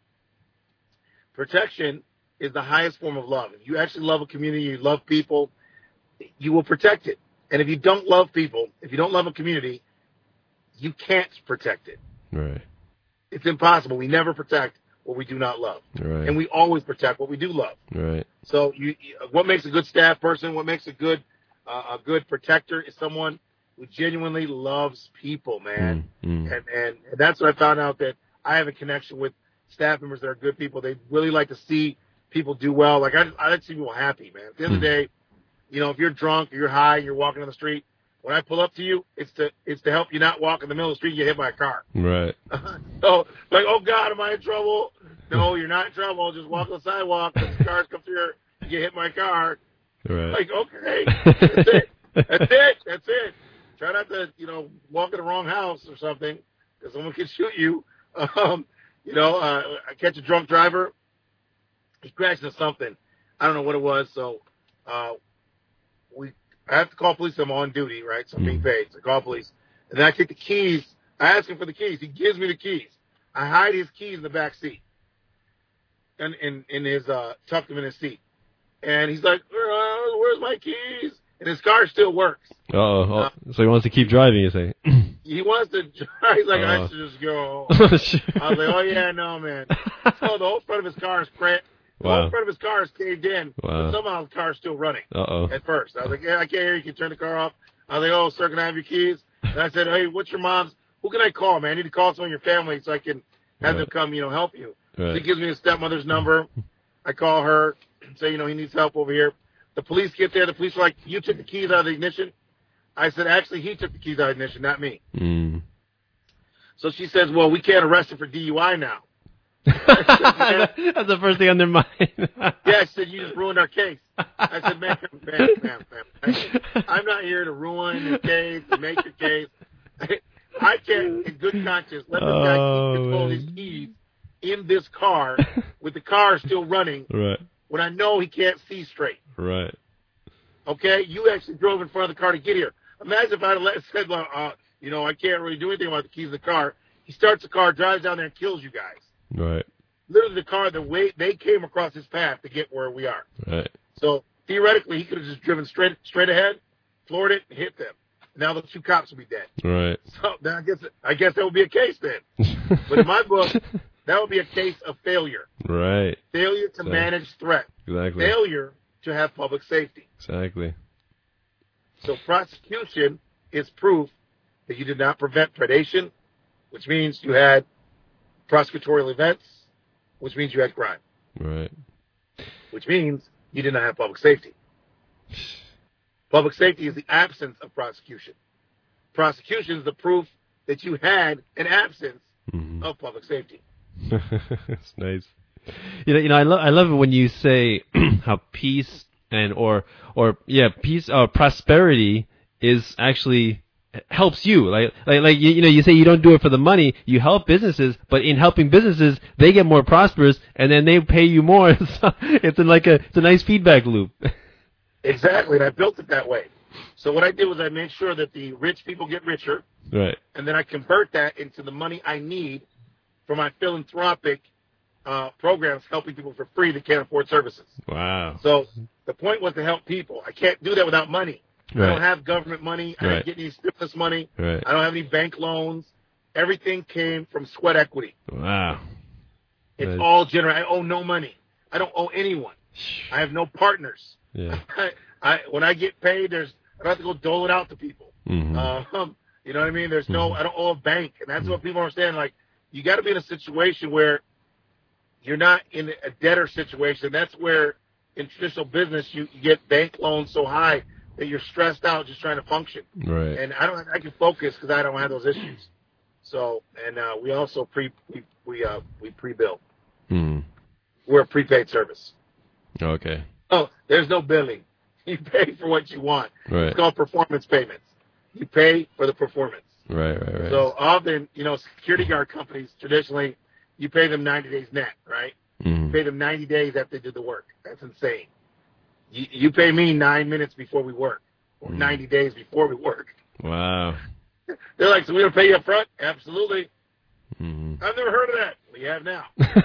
protection is the highest form of love. If you actually love a community, you love people, you will protect it. And if you don't love people, if you don't love a community, you can't protect it. Right. It's impossible. We never protect what we do not love. Right. And we always protect what we do love. Right. So you, what makes a good staff person, what makes a good uh, a good protector is someone who genuinely loves people, man. Mm, mm. And, and and that's what I found out, that I have a connection with staff members that are good people. They really like to see people do well. Like I, I like to see people happy, man. At the end of the day, you know, if you're drunk or you're high and you're walking on the street, when I pull up to you, it's to it's to help you not walk in the middle of the street and get hit by a car. Right. So, like, oh, God, am I in trouble? No, you're not in trouble. Just walk on the sidewalk. If cars come through here, you get hit by a car. Right. Like, okay, that's it. That's it. That's it. Try not to, you know, walk in the wrong house or something, because someone can shoot you. Um, you know, uh, I catch a drunk driver. He crashed into something. I don't know what it was. So, uh, we I have to call police. I'm on duty, right? So I'm being paid. So I call police. And then I take the keys. I ask him for the keys. He gives me the keys. I hide his keys in the back seat. And in, in his, uh, tucked them in his seat. And he's like, uh, where's my keys? And his car still works. Uh-oh. Oh, Uh, so he wants to keep driving, you say? He wants to drive. He's like, Uh. I should just go. Oh, sure. I was like, oh, yeah, no, man. So the whole front of his car is cracked. The Wow. whole front of his car is caved in. Wow. But somehow the car's still running. Uh-oh. At first. I was like, yeah, I can't hear you. Can you turn the car off? I was like, oh, sir, can I have your keys? And I said, hey, what's your mom's? Who can I call, man? I need to call someone in your family so I can have Right. them come, you know, help you. So Right. he gives me his stepmother's number. I call her and say, you know, he needs help over here. The police get there. The police are like, you took the keys out of the ignition? I said, actually, he took the keys out of the ignition, not me. Mm. So she says, well, we can't arrest him for D U I now. That's the first thing on their mind. Yeah, I said, you just ruined our case. I said, ma'am, ma'am, ma'am, ma'am. I said, I'm not here to ruin your case, to make your case. I can't, in good conscience, let this guy Oh, keep control of man. his keys in this car with the car still running Right. when I know he can't see straight. Right. Okay? You actually drove in front of the car to get here. Imagine if I had let, said, well, uh, you know, I can't really do anything about the keys of the car. He starts the car, drives down there, and kills you guys. Right. Literally, the car, the way they came across his path to get where we are. Right. So theoretically, he could have just driven straight straight ahead, floored it, and hit them. Now the two cops would be dead. Right. So then I guess I guess that would be a case then. But in my book, that would be a case of failure. Right. Failure to Exactly. manage threat. Exactly. Failure to have public safety. Exactly. So prosecution is proof that you did not prevent predation, which means you had prosecutorial events, which means you had crime, Right. which means you did not have public safety. Public safety is the absence of prosecution. Prosecution is the proof that you had an absence Mm-hmm. of public safety. That's nice. You know, you know, I love, I love it when you say how peace and or or yeah, peace, uh, prosperity is actually helps you. Like, like, like you, you know, you say you don't do it for the money. You help businesses, but in helping businesses, they get more prosperous, and then they pay you more. So it's in like a, it's a nice feedback loop. Exactly, and I built it that way. So what I did was I made sure that the rich people get richer, Right. and then I convert that into the money I need for my philanthropic uh, programs helping people for free that can't afford services. Wow. So the point was to help people. I can't do that without money. Right. I don't have government money. I Right. didn't get any stimulus money. Right. I don't have any bank loans. Everything came from sweat equity. Wow. It's That's- all generated. I owe no money. I don't owe anyone. I have no partners. Yeah. I, I when I get paid, there's I don't have to go dole it out to people. Mhm. Um, you know what I mean? There's no, I don't owe a bank, and that's what people understand. Like, you got to be in a situation where you're not in a debtor situation. That's where in traditional business you, you get bank loans so high that you're stressed out just trying to function. Right. And I don't, I can focus because I don't have those issues. So, and uh, we also pre we we uh, we pre-bill. Hmm. We're a prepaid service. Okay. Oh, there's no billing. You pay for what you want. Right. It's called performance payments. You pay for the performance. Right, right, right. So often, you know, security guard companies, traditionally, you pay them ninety days net, right? Mhm. You pay them ninety days after they did the work. That's insane. You, you pay me nine minutes before we work, or Mhm. ninety days before we work. Wow. They're like, so we don't pay you up front? Absolutely. Mhm. I've never heard of that. We have now.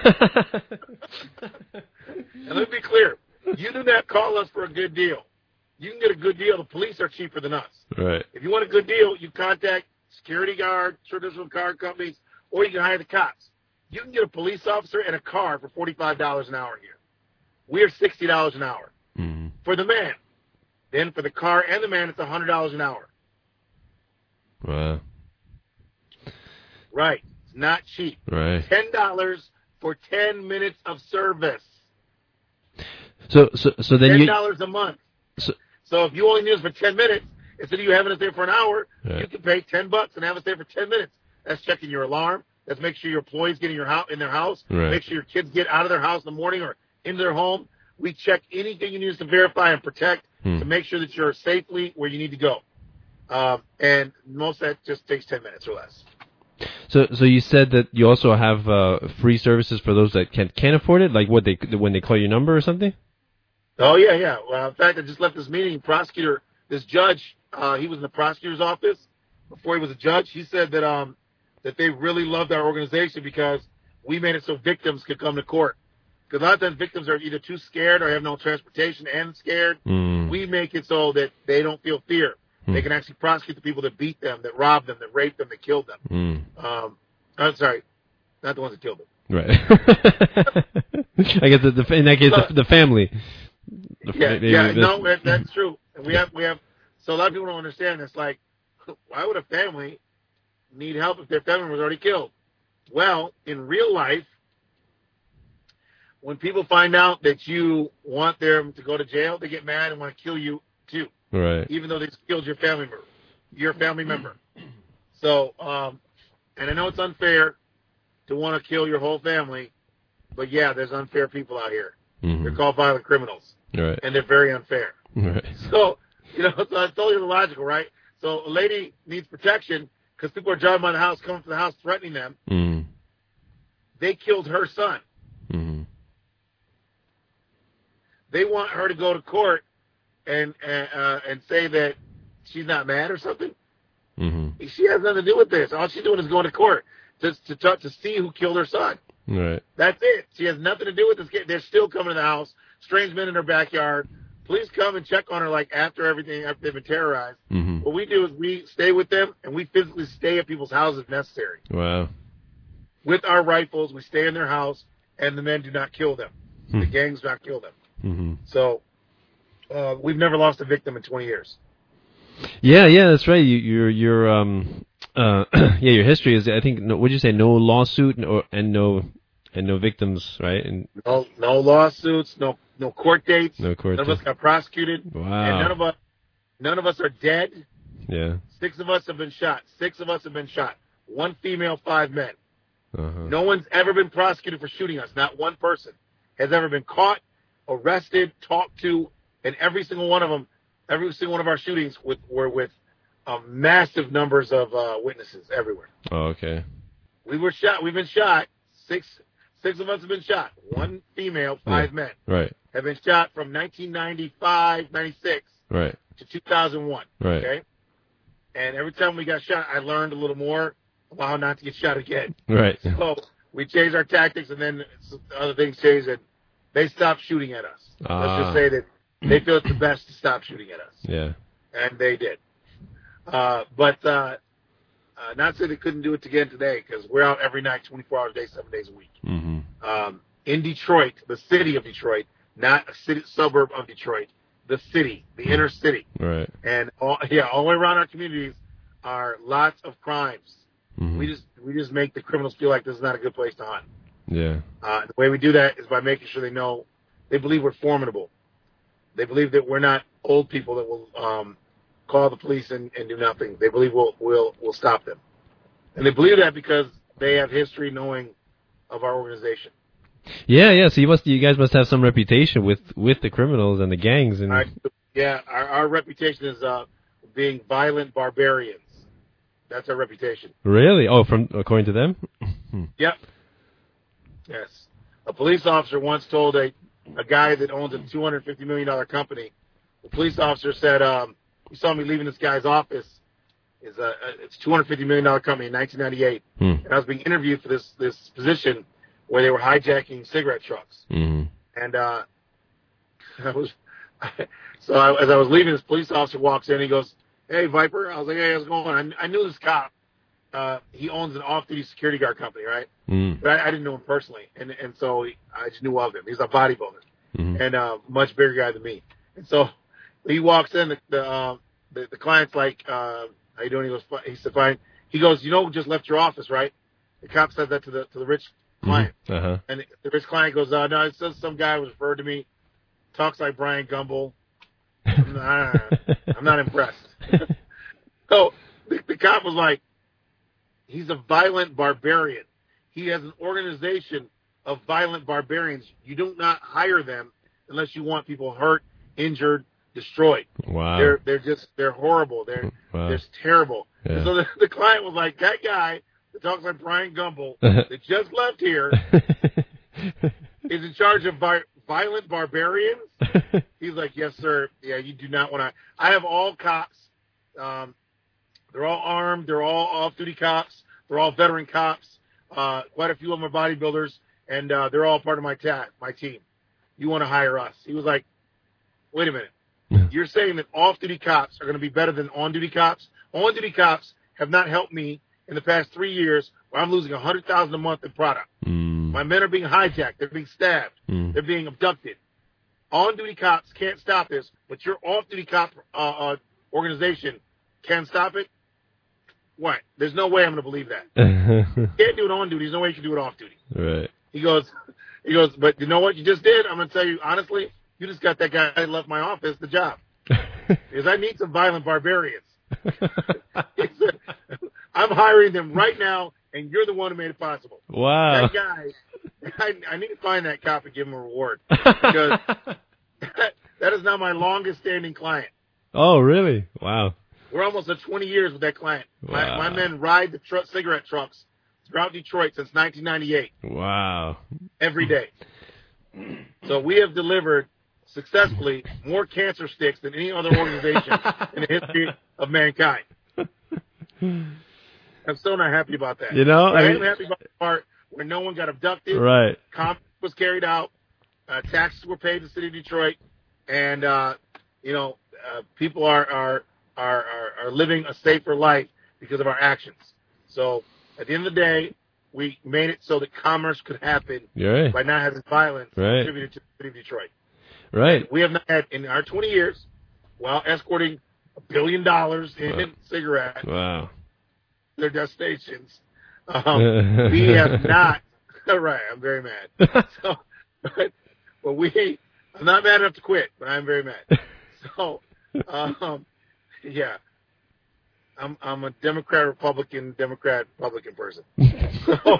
And let me be clear. You do not call us for a good deal. You can get a good deal. The police are cheaper than us. Right. If you want a good deal, you contact security guard, traditional car companies, or you can hire the cops. You can get a police officer and a car for forty-five dollars an hour here. We are sixty dollars an hour Mhm. for the man. Then for the car and the man, it's one hundred dollars an hour. Wow. Right. It's not cheap. Right. ten dollars for ten minutes of service. So, so, so then ten you. dollars a month. So, So if you only need us for ten minutes, instead of you having us there for an hour, Right. you can pay ten bucks and have us there for ten minutes. That's checking your alarm. That's make sure your employees get in your house, in their house. Right. Make sure your kids get out of their house in the morning or into their home. We check anything you need us to verify and protect Hmm. to make sure that you're safely where you need to go. Um, and most of that just takes ten minutes or less. so, so you said that you also have uh, free services for those that can can't afford it, like what they when they call your number or something. Oh, yeah, yeah. Well, in fact, I just left this meeting. Prosecutor, this judge, uh, he was in the prosecutor's office before he was a judge. He said that um, that they really loved our organization because we made it so victims could come to court. Because a lot of times victims are either too scared or have no transportation and scared. Mm. We make it so that they don't feel fear. Mm. They can actually prosecute the people that beat them, that robbed them, that raped them, that killed them. Mm. Um, I'm sorry, not the ones that killed them. Right. I guess the, the, in that case, the, the family. The, Yeah, they- yeah, they- no, that, that's true. And we have, we have. So a lot of people don't understand. It's like, why would a family need help if their family member was already killed? Well, in real life, when people find out that you want them to go to jail, they get mad and want to kill you too, Right. even though they just killed your family member, your family member. So, um, and I know it's unfair to want to kill your whole family, but yeah, there's unfair people out here. Mhm. They're called violent criminals, Right. and they're very unfair. Right. So, you know, so it's totally illogical, right? So a lady needs protection because people are driving by the house, coming to the house, threatening them. Mm. They killed her son. Mm. They want her to go to court and and, uh, and say that she's not mad or something. Mm-hmm. She has nothing to do with this. All she's doing is going to court to to talk, to see who killed her son. Right. That's it. She has nothing to do with this kid. They're still coming to the house. Strange men in her backyard. Police come and check on her like after everything, after they've been terrorized. Mhm. What we do is we stay with them and we physically stay at people's houses if necessary. Wow. With our rifles, we stay in their house, and the men do not kill them. Hmm. The gangs do not kill them. Mm-hmm. So uh, we've never lost a victim in twenty years. Yeah, yeah, that's right. You, your your um uh yeah, your history is I think no, what'd you say? No lawsuit and, or, and no and no victims, right? And No, no lawsuits, no no court dates. No court None of dates. us got prosecuted. Wow. And none of us, none of us are dead. yeah. Six of us have been shot. Six of us have been shot. One female, five men. Uh-huh. No one's ever been prosecuted for shooting us. Not one person has ever been caught, arrested, talked to, and every single one of them, every single one of our shootings with, were with uh, massive numbers of uh, witnesses everywhere. Oh, okay. We were shot. We've been shot. Six, six of us have been shot. One female, five Yeah. men Right. have been shot from nineteen ninety-five, ninety-six Right. to two thousand one. Right. Okay. And every time we got shot, I learned a little more about how not to get shot again. Right. So we changed our tactics, and then other things changed, and they stopped shooting at us. Ah. Let's just say that they feel it's the best to stop shooting at us. Yeah. and they did. Uh, but uh, uh, not saying they couldn't do it again today, because we're out every night, twenty-four hours a day, seven days a week. Mm-hmm. Um, in Detroit, the city of Detroit, not a city suburb of Detroit, the city, the inner city. Right. And all, yeah, all the way around our communities are lots of crimes. Mm-hmm. We just we just make the criminals feel like this is not a good place to hunt. Yeah. Uh, the way we do that is by making sure they know, they believe we're formidable. They believe that we're not old people that will um, call the police and, and do nothing. They believe we'll we'll we'll stop them, and they believe that because they have history knowing of our organization. Yeah, yeah. So you must, you guys must have some reputation with, with the criminals and the gangs, and Our, yeah, our, our reputation is uh, being violent barbarians. That's our reputation. Really? Oh, from according to them? Yep. Yes. A police officer once told a a guy that owns a two hundred fifty million dollars company. The police officer said, um, "You saw me leaving this guy's office. Is a, a it's a two hundred fifty million dollars company in nineteen ninety-eight, hmm. and I was being interviewed for this this position where they were hijacking cigarette trucks." Mm-hmm. And uh, I was so I, as I was leaving, this police officer walks in. He goes, "Hey, Viper." I was like, "Hey, how's it going?" I, I knew this cop. Uh, he owns an off-duty security guard company, right? Mm. But I, I didn't know him personally, and and so he, I just knew of him. He's a bodybuilder, mm-hmm. and uh, much bigger guy than me. And so he walks in. The the, uh, the, the client's like, uh, "How you doing?" He goes, "He said, fine." He goes, "You know, who just left your office, right?" The cop said that to the to the rich client, mm-hmm. uh-huh. and the rich client goes, uh, "No, it says some guy was referred to me, talks like Brian Gumbel." I'm not, I'm not impressed. So the, the cop was like, "He's a violent barbarian. He has an organization of violent barbarians. You do not hire them unless you want people hurt, injured, destroyed. Wow. They're they're just they're horrible. They're wow. they're just terrible." Yeah. So the, the client was like, "That guy that talks like Brian Gumbel that just left here is in charge of vi- violent barbarians?" He's like, "Yes, sir. Yeah, you do not want to. I have all cops. Um, They're all armed. They're all off-duty cops. They're all veteran cops. Uh, quite a few of them are bodybuilders, and uh, they're all part of my ta- my team. You want to hire us?" He was like, "Wait a minute. You're saying that off-duty cops are going to be better than on-duty cops? On-duty cops have not helped me in the past three years where I'm losing one hundred thousand dollars a month in product. Mm. My men are being hijacked. They're being stabbed. Mm. They're being abducted. On-duty cops can't stop this, but your off-duty cop uh, uh, organization can stop it? What? There's no way I'm going to believe that. You can't do it on duty. There's no way you can do it off duty." Right. He goes, he goes, "But you know what you just did? I'm going to tell you honestly, you just got that guy that left my office the job. Because I need some violent barbarians. He said, I'm hiring them right now, and you're the one who made it possible." Wow. That guy, I, I need to find that cop and give him a reward. Because that, that is now my longest standing client. Oh, really? Wow. We're almost at twenty years with that client. Wow. My, my men ride the tr- cigarette trucks throughout Detroit since nineteen ninety-eight. Wow. Every day. So we have delivered successfully more cancer sticks than any other organization in the history of mankind. I'm still not happy about that. You know, but I, I am mean, happy about the part where no one got abducted. Right. Comp was carried out. Uh, taxes were paid to the city of Detroit. And, uh, you know, uh, people are, are, are, are, are living a safer life because of our actions. So at the end of the day, we made it so that commerce could happen right. by not having violence right. contributed to the city of Detroit. Right. We have not had, in our twenty years, while escorting a billion dollars in wow. cigarettes, wow. their destinations, um, we have not. Right, I'm very mad. So, but, but we, I'm not mad enough to quit, but I'm very mad. So, um, yeah, I'm I'm a Democrat, Republican, Democrat, Republican person. So,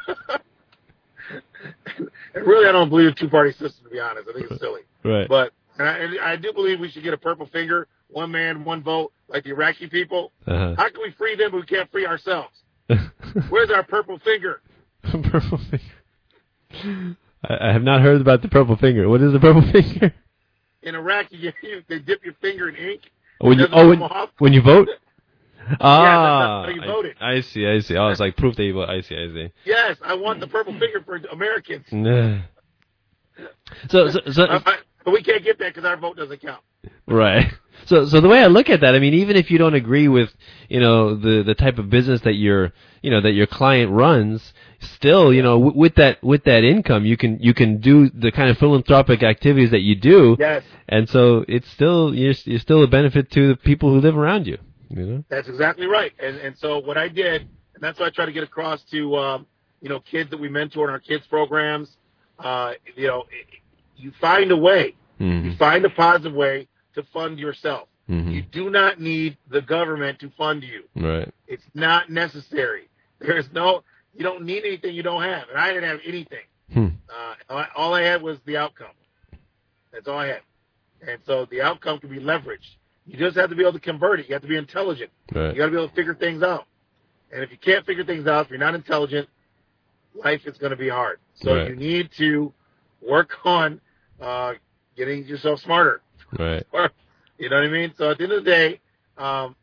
and really, I don't believe a two-party system, to be honest. I think it's silly. Right. But and I, I do believe we should get a purple finger, one man, one vote, like the Iraqi people. Uh-huh. How can we free them, but we can't free ourselves? Where's our purple finger? Purple finger. I, I have not heard about the purple finger. What is the purple finger? In Iraq, you, you, they dip your finger in ink. When you, oh, when, when you vote? Ah, yeah, that's how you voted. I, I see, I see. Oh, it's like proof that you vote. I see, I see. Yes, I want the purple finger for Americans. Nah. So, so, so I, but we can't get that because our vote doesn't count. Right. So, so the way I look at that, I mean, even if you don't agree with, you know, the, the type of business that your, you know, that your client runs, still, you know, w- with that with that income, you can you can do the kind of philanthropic activities that you do. Yes. And so it's still you're, you're still a benefit to the people who live around you. You know. That's exactly right. And and so what I did, and that's what I try to get across to, um, you know, kids that we mentor in our kids programs. Uh, you know, you find a way. Mm-hmm. You find a positive way to fund yourself. Mm-hmm. You do not need the government to fund you. Right. It's not necessary. There's no, you don't need anything you don't have. And I didn't have anything. Hmm. Uh, all I had was the outcome. That's all I had. And so the outcome can be leveraged. You just have to be able to convert it. You have to be intelligent. Right. You got to be able to figure things out. And if you can't figure things out, if you're not intelligent, life is going to be hard. So Right. you need to work on uh, getting yourself smarter. Right. You know what I mean? So at the end of the day, um,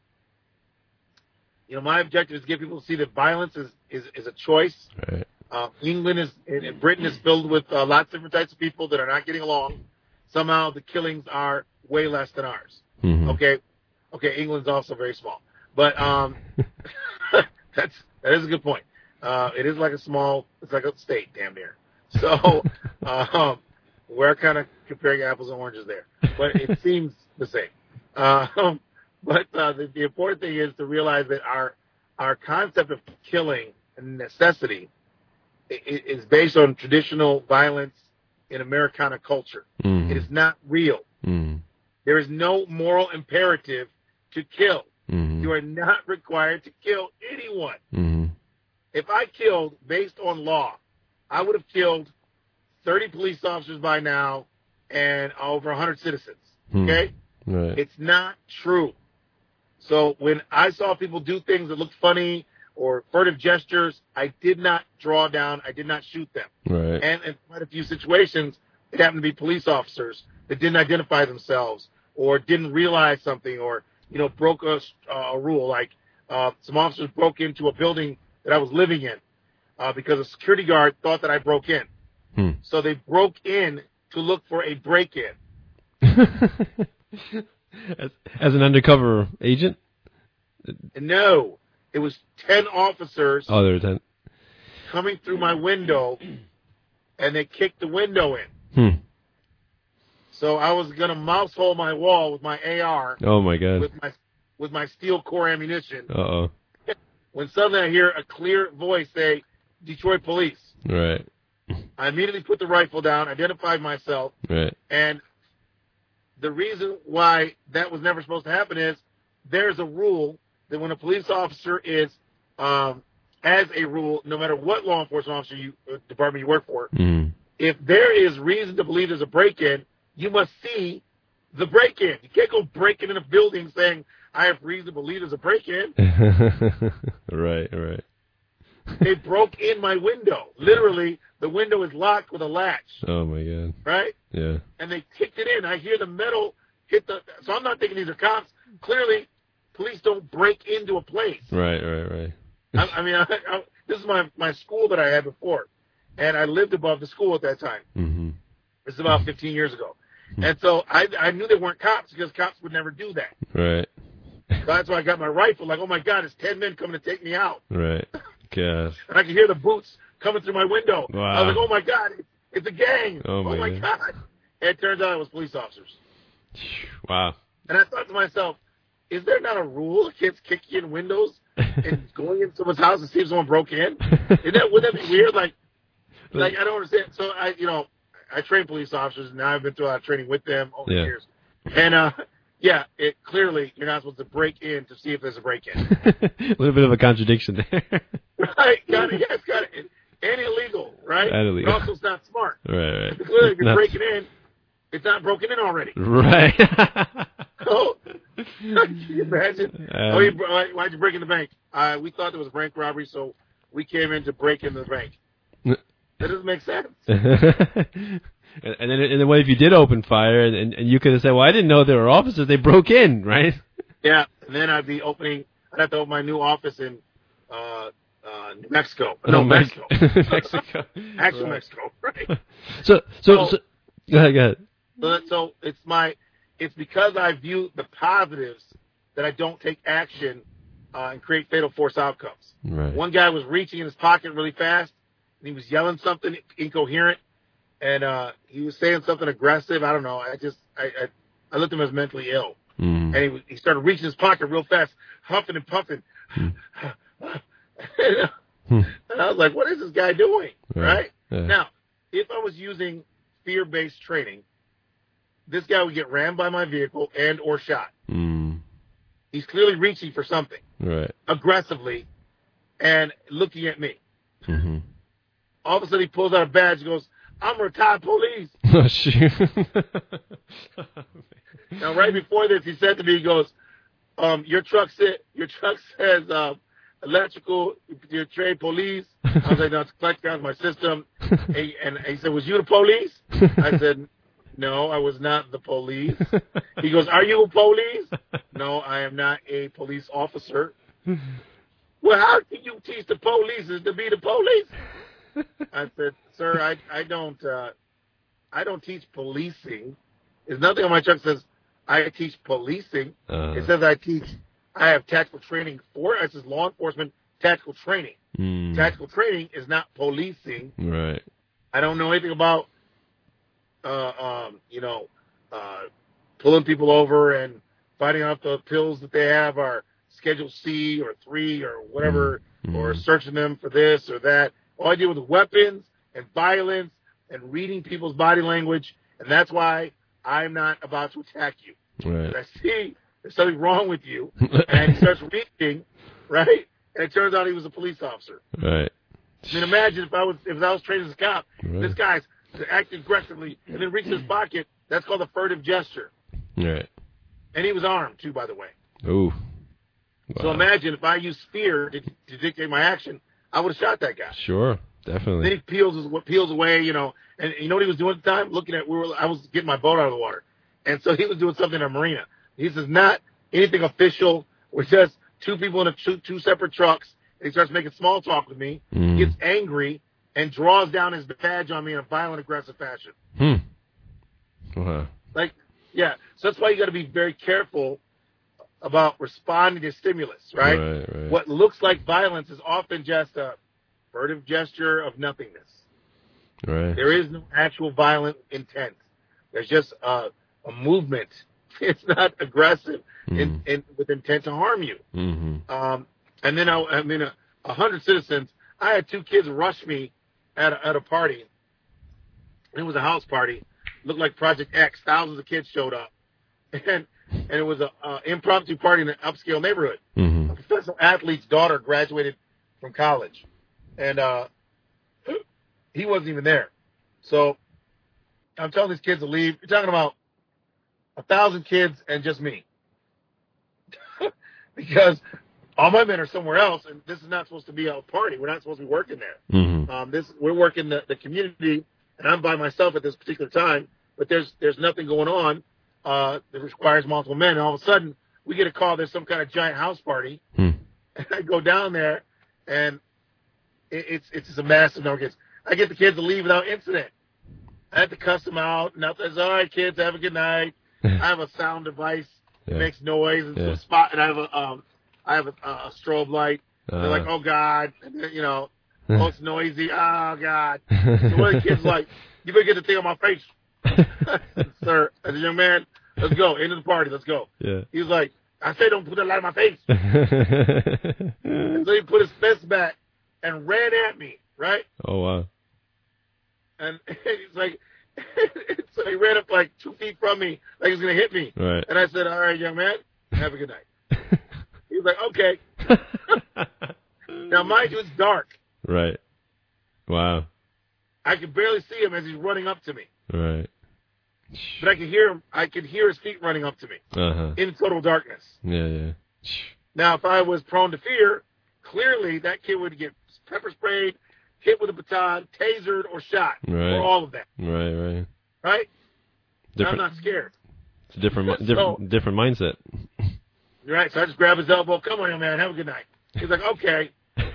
you know, my objective is to get people to see that violence is, is, is a choice. Right. Uh, England is, and Britain is filled with uh, lots of different types of people that are not getting along. Somehow the killings are way less than ours. Mm-hmm. Okay. Okay. England's also very small, but, um, that's, that is a good point. Uh, it is like a small, it's like a state damn near. So, um, we're kind of comparing apples and oranges there, but it seems the same. Um, but uh, the, the important thing is to realize that our our concept of killing and necessity is, is based on traditional violence in Americana culture. Mm-hmm. It is not real. Mm-hmm. There is no moral imperative to kill. Mm-hmm. You are not required to kill anyone. Mm-hmm. If I killed based on law, I would have killed thirty police officers by now and over one hundred citizens. Okay? Right. It's not true. So when I saw people do things that looked funny or furtive gestures, I did not draw down. I did not shoot them. Right. And in quite a few situations, it happened to be police officers that didn't identify themselves or didn't realize something or, you know, broke a, uh, a rule. Like uh, some officers broke into a building that I was living in uh, because a security guard thought that I broke in. Hmm. So they broke in to look for a break-in. as, as an undercover agent? No, it was ten officers Oh, there were ten. coming through my window, and they kicked the window in. Hmm. So I was going to mouse hole my wall with my A R. Oh, my God. With my with my steel core ammunition. Uh-oh. When suddenly I hear a clear voice say, Detroit Police. Right. I immediately put the rifle down, identified myself, Right. and the reason why that was never supposed to happen is there's a rule that when a police officer is, um, as a rule, no matter what law enforcement officer you uh, department you work for, Mm. if there is reason to believe there's a break-in, you must see the break-in. You can't go breaking in a building saying, I have reason to believe there's a break-in. Right, right. They broke in my window. Literally, the window is locked with a latch, Oh, my God. right? Yeah. And they kicked it in. I hear the metal hit the... So I'm not thinking these are cops. Clearly, police don't break into a place. Right, right, right. I, I mean, I, I, this is my, my school that I had before, and I lived above the school at that time. Mm-hmm. This is about fifteen years ago. And so I, I knew they weren't cops because cops would never do that. Right. So that's why I got my rifle. Like, oh, my God, it's ten men coming to take me out. Right. Gosh. And I could hear the boots coming through my window. Wow. I was like, oh, my God, it's, it's a gang. Oh, my my God. God. And it turns out it was police officers. Wow. And I thought to myself, is there not a rule against kicking in windows and going in someone's house to see if someone broke in? Isn't that, wouldn't that be weird? Like, like I don't understand. So, I, you know, I train police officers, and now I've been through a lot of training with them over Yeah. the years. And, uh, yeah, it clearly you're not supposed to break in to see if there's a break-in. A little bit of a contradiction there. Right? Got it. Yes, got it. And illegal, right? And illegal. But also it's not smart. Right, right. Clearly, if you're Not- breaking in, it's not broken in already. Right. So, can you imagine? Um, oh, you, why, why'd you break in the bank? Uh, we thought there was a bank robbery, so we came in to break into the bank. That doesn't make sense. And and then, and then what if you did open fire, and, and, and you could have said, well, I didn't know there were officers. They broke in, right? Yeah, and then I'd be opening, I'd have to open my new office in uh, uh, New Mexico. No, Oh, Mex- Mexico. Mexico. Actual Right. Mexico, right? So, so, Oh. so, go ahead, go ahead. So, that, so it's my, it's because I view the positives that I don't take action uh, and create fatal force outcomes. Right. One guy was reaching in his pocket really fast, and he was yelling something incoherent, and uh, he was saying something aggressive. I don't know. I just, I, I, I looked at him as mentally ill. Mm. And he, he started reaching his pocket real fast, huffing and puffing. Mm. and I was like, what is this guy doing? Right. Right? Yeah. Now, if I was using fear-based training, this guy would get rammed by my vehicle and or shot. Mm. He's clearly reaching for something Right. aggressively and looking at me. Mm-hmm. All of a sudden, he pulls out a badge and goes, I'm retired police. Oh, shoot. Now, right before this, he said to me, he goes, um, your truck said, your truck says uh, electrical, your trade police. I was like, no, it's collecting out my system. and, and he said, was you the police? I said, no, I was not the police. He goes, are you a police? No, I am not a police officer. Well, how can you teach the police to be the police? I said, sir, I I don't uh, I don't teach policing. There's nothing on my truck that says I teach policing. Uh, it says I teach. I have tactical training for. It says law enforcement tactical training. mm. Tactical training is not policing. Right. I don't know anything about uh, um, you know uh, pulling people over and finding out the pills that they have are Schedule C or three or whatever, mm. or searching them for this or that. All I deal with weapons and violence and reading people's body language, and that's why I'm not about to attack you. Right. I see there's something wrong with you, and he starts reading, right? And it turns out he was a police officer. Right. I mean, imagine if I was if I was trained as a cop, Right. this guy's acting aggressively and then reaches his pocket. That's called a furtive gesture. Right. And he was armed too, by the way. Ooh. Wow. So imagine if I used fear to, to dictate my action, I would have shot that guy. Sure. Definitely. Then he peels his, peels away, you know, and you know what he was doing at the time? Looking at, we were, I was getting my boat out of the water. And so he was doing something in a marina. He says, not anything official. We're just two people in a two, two separate trucks. And he starts making small talk with me, Mm. gets angry, and draws down his badge on me in a violent, aggressive fashion. Hmm. Wow. Like, yeah. So that's why you got to be very careful about responding to stimulus, right? Right, right. What looks like violence is often just a furtive gesture of nothingness. Right. There is no actual violent intent. There's just a, a movement. It's not aggressive Mm. in, in, with intent to harm you. Mm-hmm. Um, and then, I, I mean, a, a hundred citizens, I had two kids rush me at a, at a party. It was a house party. Looked like Project X. Thousands of kids showed up. And and it was an uh, impromptu party in an upscale neighborhood. Mm-hmm. A professional athlete's daughter graduated from college. And uh, he wasn't even there. So I'm telling these kids to leave. You're talking about a thousand kids and just me. Because all my men are somewhere else, and this is not supposed to be a party. We're not supposed to be working there. Mm-hmm. Um, this we're working the, the community, and I'm by myself at this particular time. But there's there's nothing going on uh, that requires multiple men. And all of a sudden, we get a call. There's some kind of giant house party, Hmm. and I go down there, and it, it's it's just a massive number of kids. I get the kids to leave without incident. I had to cuss them out. Nothing. It's all right, kids. Have a good night. I have a sound device. Yeah. It makes noise and Yeah. some spot, and I have a um, I have a, a strobe light. Uh, They're like, oh God, and then, you know, oh it's noisy. Oh God. So one of the kids like, you better get the thing on my face, sir. As a young man, let's go into the party. Let's go. Yeah. He was like, I say don't put that light on my face. And so he put his fist back and ran at me, right? Oh wow. And he's like, so he ran up like two feet from me, like he was gonna hit me. Right. And I said, all right, young man, have a good night. He was like, okay. Now, mind you, it's dark. Right. Wow. I could barely see him as he's running up to me, Right. but I could hear him. I could hear his feet running up to me Uh huh. in total darkness. Yeah. Yeah. Now, if I was prone to fear, clearly that kid would get pepper sprayed, hit with a baton, tasered, or shot, Right. or all of that. Right. Right. Right? Different. I'm not scared. It's a different. mi- Different. So- different mindset. Right? So I just grab his elbow. Come on, young man. Have a good night. He's like, okay.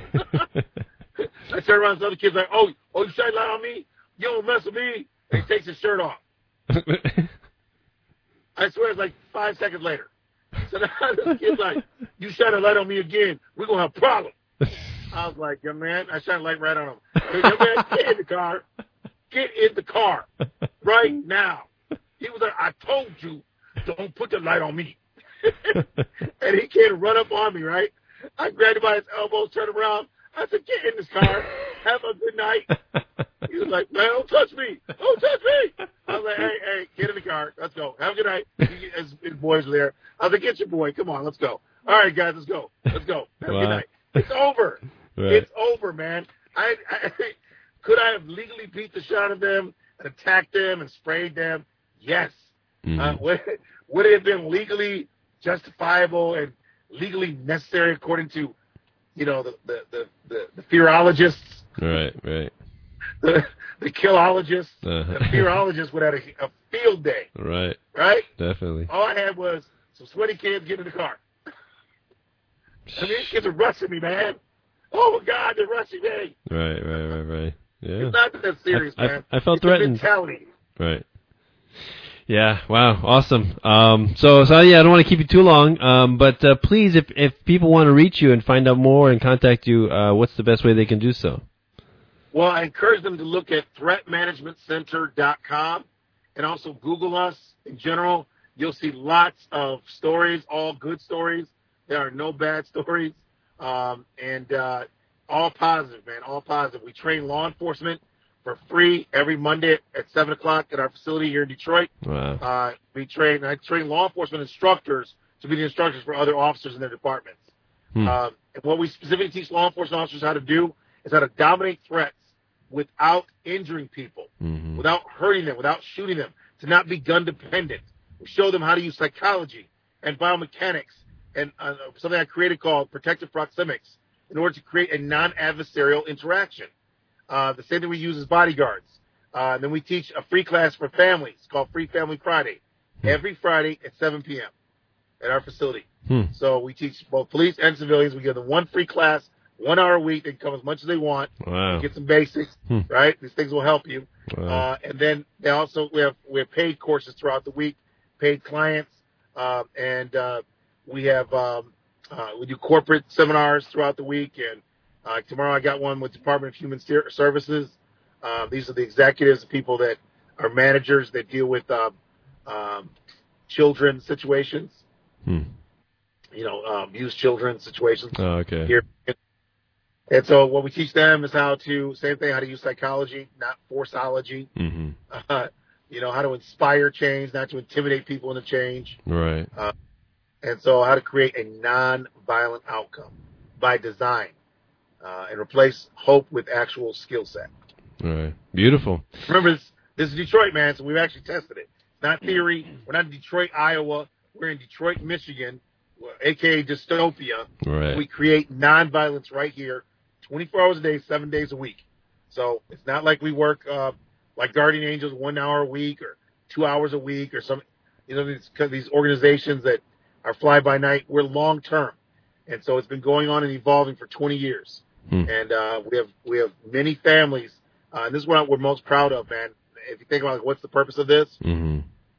I turn around to the other kid's like, oh, oh, you shine light on me? You don't mess with me. And he takes his shirt off. I swear it's like five seconds later. So now this kid's like, you shine a light on me again, we're going to have a problem. I was like, young man, I shined a light right on him. Hey, young man, get in the car. Get in the car right now. He was like, I told you, don't put the light on me. And he came to run up on me, right? I grabbed him by his elbows, turned around. I said, get in this car. Have a good night. He was like, man, don't touch me. Don't touch me. I was like, hey, hey, get in the car. Let's go. Have a good night. His, his boys were there. I was like, get your boy. Come on, let's go. All right, guys, let's go. Let's go. Have wow. a good night. It's over. Right. It's over, man. I, I could I have legally beat the shit out of them and attacked them and sprayed them? Yes. Mm-hmm. Uh, would, would it have been legally justifiable and legally necessary according to, you know, the the the, the, the fearologists? Right, right. The the killologists, uh-huh. the fearologists would have a, a field day. Right. Right? Definitely. All I had was some sweaty kids get in the car. I mean, these kids are rushing me, man. Oh, my God, they're rushing me. Right, right, right, right. Yeah. It's not that serious, I, man. I, I felt it's threatened. Mentality. Right. Yeah. Wow. Awesome. Um, so, so yeah, I don't want to keep you too long. Um, but uh, please, if if people want to reach you and find out more and contact you, uh, what's the best way they can do so? Well, I encourage them to look at threat management center dot com and also Google us in general. You'll see lots of stories, all good stories. There are no bad stories, um, and uh, all positive, man, all positive. We train law enforcement for free every Monday at seven o'clock at our facility here in Detroit. Wow. Uh, we train, I train law enforcement instructors to be the instructors for other officers in their departments. Hmm. Um, and what we specifically teach law enforcement officers how to do is how to dominate threats without injuring people, mm-hmm. without hurting them, without shooting them, to not be gun dependent. We show them how to use psychology and biomechanics and uh, something I created called protective proxemics in order to create a non-adversarial interaction. Uh, the same thing we use as bodyguards. Uh, then we teach a free class for families called Free Family Friday, hmm. every Friday at seven p.m. at our facility. Hmm. So we teach both police and civilians. We give them one free class, one hour a week. They can come as much as they want. Wow. Get some basics, hmm. right? These things will help you. Wow. Uh, and then they also we have we have paid courses throughout the week, paid clients, uh, and uh, we have um, uh, we do corporate seminars throughout the week. And uh, tomorrow I got one with Department of Human Services. Uh, these are the executives, the people that are managers that deal with um, um, children situations. Hmm. You know, um, abused children situations. Oh, okay. Here. And so what we teach them is how to, same thing, how to use psychology, not forceology. Mm-hmm. Uh, you know, how to inspire change, not to intimidate people into change. Right. Uh, and so how to create a non-violent outcome by design uh, and replace hope with actual skill set. Right. Beautiful. Remember, this, this is Detroit, man, so we've actually tested it. It's not theory. We're not in Detroit, Iowa. We're in Detroit, Michigan, a k a dystopia. Right. We create nonviolence right here, twenty-four hours a day, seven days a week. So it's not like we work uh, like Guardian Angels one hour a week or two hours a week or some, you know, these, these organizations that are fly-by-night. We're long-term. And so it's been going on and evolving for twenty years. Hmm. And uh, we have we have many families. Uh, and this is what we're most proud of, man. If you think about like, what's the purpose of this, mm-hmm.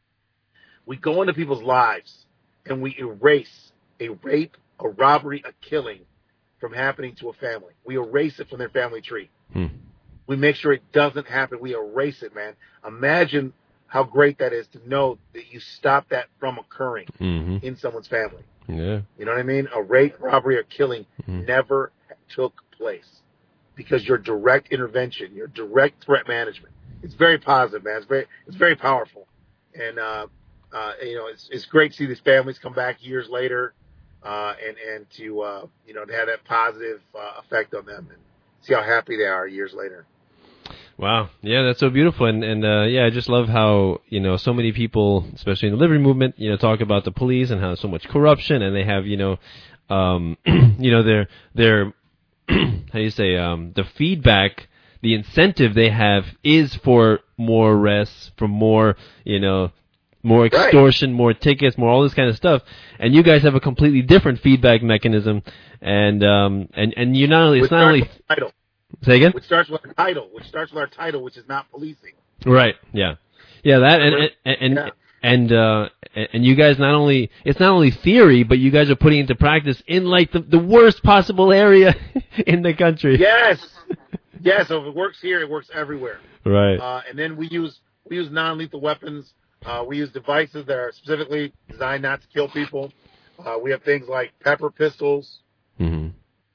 we go into people's lives and we erase a rape, a robbery, a killing from happening to a family. We erase it from their family tree. Hmm. We make sure it doesn't happen. We erase it, man. Imagine how great that is to know that you stop that from occurring mm-hmm. in someone's family. Yeah. You know what I mean? A rape, robbery, or killing mm-hmm. never took place because your direct intervention, your direct threat management, it's very positive, man. It's very, it's very powerful. And, uh, uh, you know, it's, it's great to see these families come back years later, uh, and, and to, uh, you know, to have that positive, uh, effect on them and see how happy they are years later. Wow. Yeah, that's so beautiful. And, and, uh, yeah, I just love how, you know, so many people, especially in the liberty movement, you know, talk about the police and how so much corruption and they have, you know, um, you know, their, their, how do you say, um, the feedback, the incentive they have is for more arrests, for more, you know, more extortion, right. more tickets, more all this kind of stuff. And you guys have a completely different feedback mechanism. And, um, and, and you not only, it's which not only, title. Say again? Which starts with our title, which starts with our title, which is not policing. Right. Yeah. Yeah, that and and and, Yeah. and uh and you guys not only it's not only theory, but you guys are putting it into practice in like the the worst possible area in the country. Yes. Yeah, so if it works here, it works everywhere. Right. Uh, and then we use we use non-lethal weapons. Uh, we use devices that are specifically designed not to kill people. Uh, we have things like pepper pistols. Mm-hmm.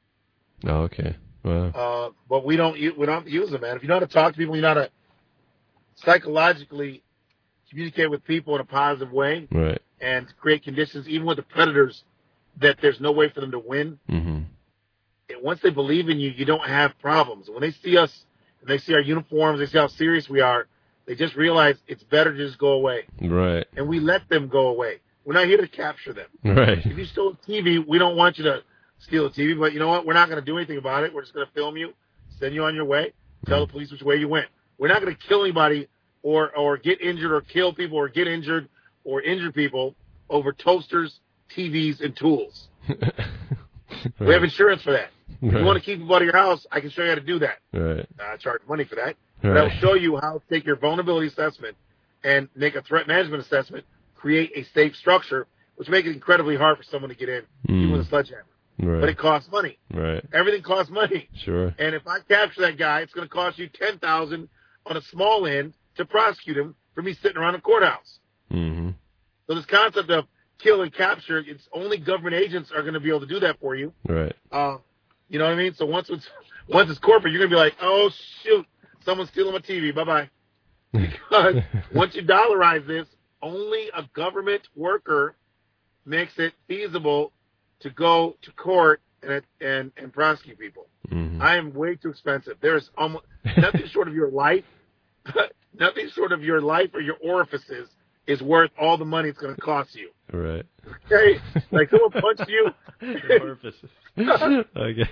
Oh, okay. Wow. Uh, but we don't u- we don't use them, man. If you know how to talk to people, you know how to psychologically communicate with people in a positive way, Right. and create conditions, even with the predators, that there's no way for them to win. Mm-hmm. And once they believe in you, you don't have problems. When they see us, and they see our uniforms, they see how serious we are, they just realize it's better to just go away. Right. And we let them go away. We're not here to capture them. Right. If you stole a T V, we don't want you to steal a T V, but you know what? We're not going to do anything about it. We're just going to film you, send you on your way, tell the police which way you went. We're not going to kill anybody or, or get injured or kill people or get injured or injure people over toasters, T Vs, and tools. Right. We have insurance for that. If Right. you want to keep people out of your house, I can show you how to do that. Right. I uh, charge money for that. But Right. I'll show you how to take your vulnerability assessment and make a threat management assessment, create a safe structure, which makes it incredibly hard for someone to get in, Mm. even with a sledgehammer. Right. But it costs money. Right. Everything costs money. Sure. And if I capture that guy, it's going to cost you ten thousand dollars on a small end to prosecute him for me sitting around a courthouse. Mm-hmm. So this concept of kill and capture, it's only government agents are going to be able to do that for you. Right. Uh, you know what I mean? So once it's once it's corporate, you're going to be like, oh, shoot, someone's stealing my T V. Bye-bye. Because once you dollarize this, only a government worker makes it feasible to go to court and and, and prosecute people. Mm-hmm. I am way too expensive. There's almost nothing short of your life, nothing short of your life or your orifices is worth all the money it's going to cost you. Right. Okay? Like someone punched you. Orifices. Okay.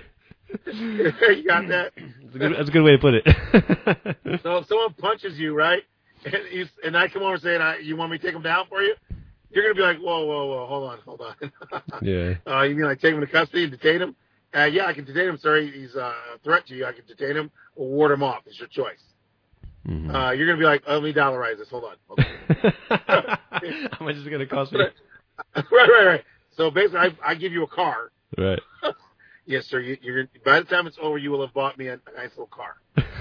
You got that? That's a good, that's a good way to put it. So if someone punches you, right, and, you, and I come over and say, I, you want me to take him down for you? You're going to be like, whoa, whoa, whoa, hold on, hold on. Yeah. Uh, you mean like take him into custody and detain him? Uh, yeah, I can detain him, sir. He's uh, a threat to you. I can detain him or ward him off. It's your choice. Mm-hmm. Uh, you're going to be like, oh, let me dollarize this. Hold on. Hold on. How much is it going to cost me? right, right, right. So basically, I, I give you a car. Right. Yes, sir. You, you're by the time it's over, you will have bought me a, a nice little car.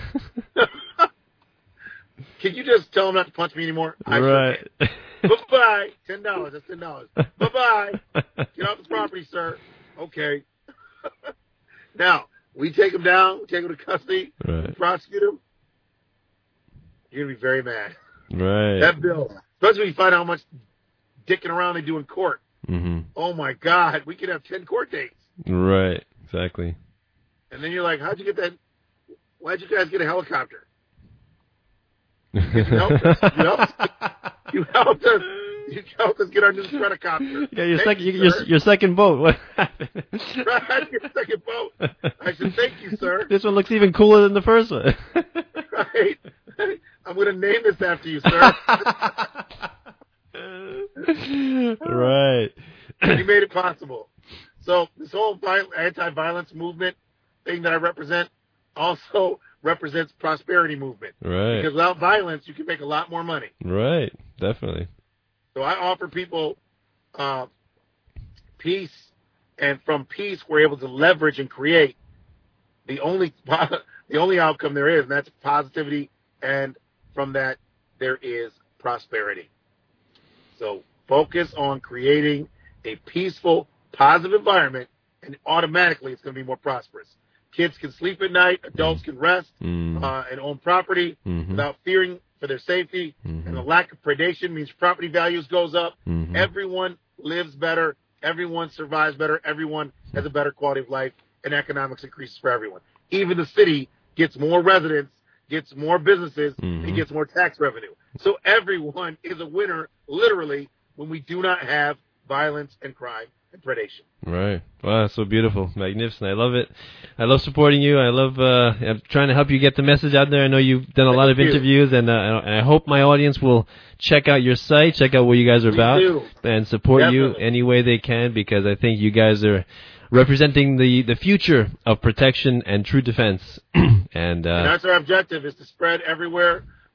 Can you just tell him not to punch me anymore? I Right. Sure Bye-bye. Ten dollars. That's ten dollars. Bye-bye. Get off the property, sir. Okay. Now, we take him down, we take him to custody, Right. prosecute him. You're going to be very mad. Right. That bill, especially when you find out how much dicking around they do in court. Mm-hmm. Oh, my God. We could have ten court dates. Right. Exactly. And then you're like, how'd you get that? Why'd you guys get a helicopter? You helped us. You helped, you helped us. You helped us get our new Stratocopter. Yeah, your Thank second, you, your, sir. your second boat. What happened? Right, your second boat. I said, thank you, sir. This one looks even cooler than the first one. Right. I'm going to name this after you, sir. Right. You made it possible. So this whole viol- anti-violence movement thing that I represent also represents prosperity movement. Right. Because without violence, you can make a lot more money. Right. Definitely. So I offer people uh, peace, and from peace, we're able to leverage and create the only the only outcome there is, and that's positivity, and from that, there is prosperity. So focus on creating a peaceful, positive environment, and automatically it's going to be more prosperous. Kids can sleep at night, adults can rest Mm. uh, and own property Mhm. without fearing for their safety, Mhm. and the lack of predation means property values goes up. Mhm. Everyone lives better, everyone survives better, everyone has a better quality of life, and economics increases for everyone. Even the city gets more residents, gets more businesses, Mhm. and gets more tax revenue. So everyone is a winner, literally, when we do not have violence and crime and predation. Right. Wow, that's so beautiful. Magnificent. I love it. I love supporting you. I love uh, I'm trying to help you get the message out there. I know you've done a lot of Thank you. interviews, and, uh, and I hope my audience will check out your site, check out what you guys are Please about, do. and support you Definitely. any way they can, because I think you guys are representing the, the future of protection and true defense. and, uh, And that's our objective, is to spread everywhere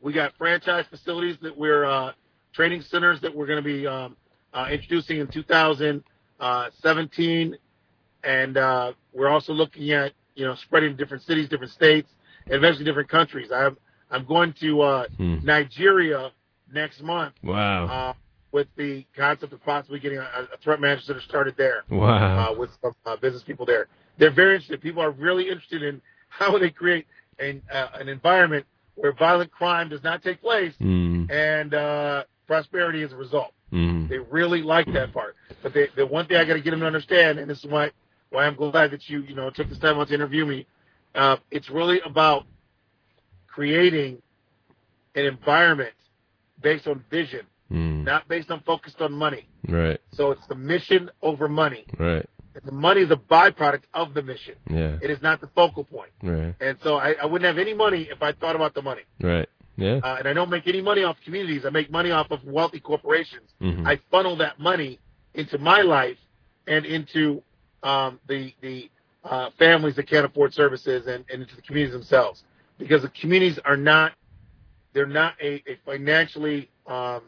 We got franchise facilities that we're uh, training centers that we're going to be um, uh, introducing in two thousand seventeen, and uh, we're also looking at you know spreading to different cities, different states, and eventually different countries. I'm I'm going to uh, hmm. Nigeria next month. Wow. Uh, with the concept of possibly getting a, a threat management center started there. Wow. Uh, with some uh, business people there. They're very interested. People are really interested in how they create an, uh, an environment where violent crime does not take place mm. and uh, prosperity as a result. Mm. They really like that part. But they, the one thing I got to get them to understand, and this is why why I'm glad that you you know took this time out to interview me, uh, it's really about creating an environment based on vision, mm. not based on focused on money. Right. So it's the mission over money. Right. And the money is a byproduct of the mission. Yeah. It is not the focal point. Right. And so I, I wouldn't have any money if I thought about the money. Right. Yeah. Uh, and I don't make any money off communities. I make money off of wealthy corporations. Mm-hmm. I funnel that money into my life and into um, the the uh, families that can't afford services and, and into the communities themselves. Because the communities are not, they're not a, a financially um,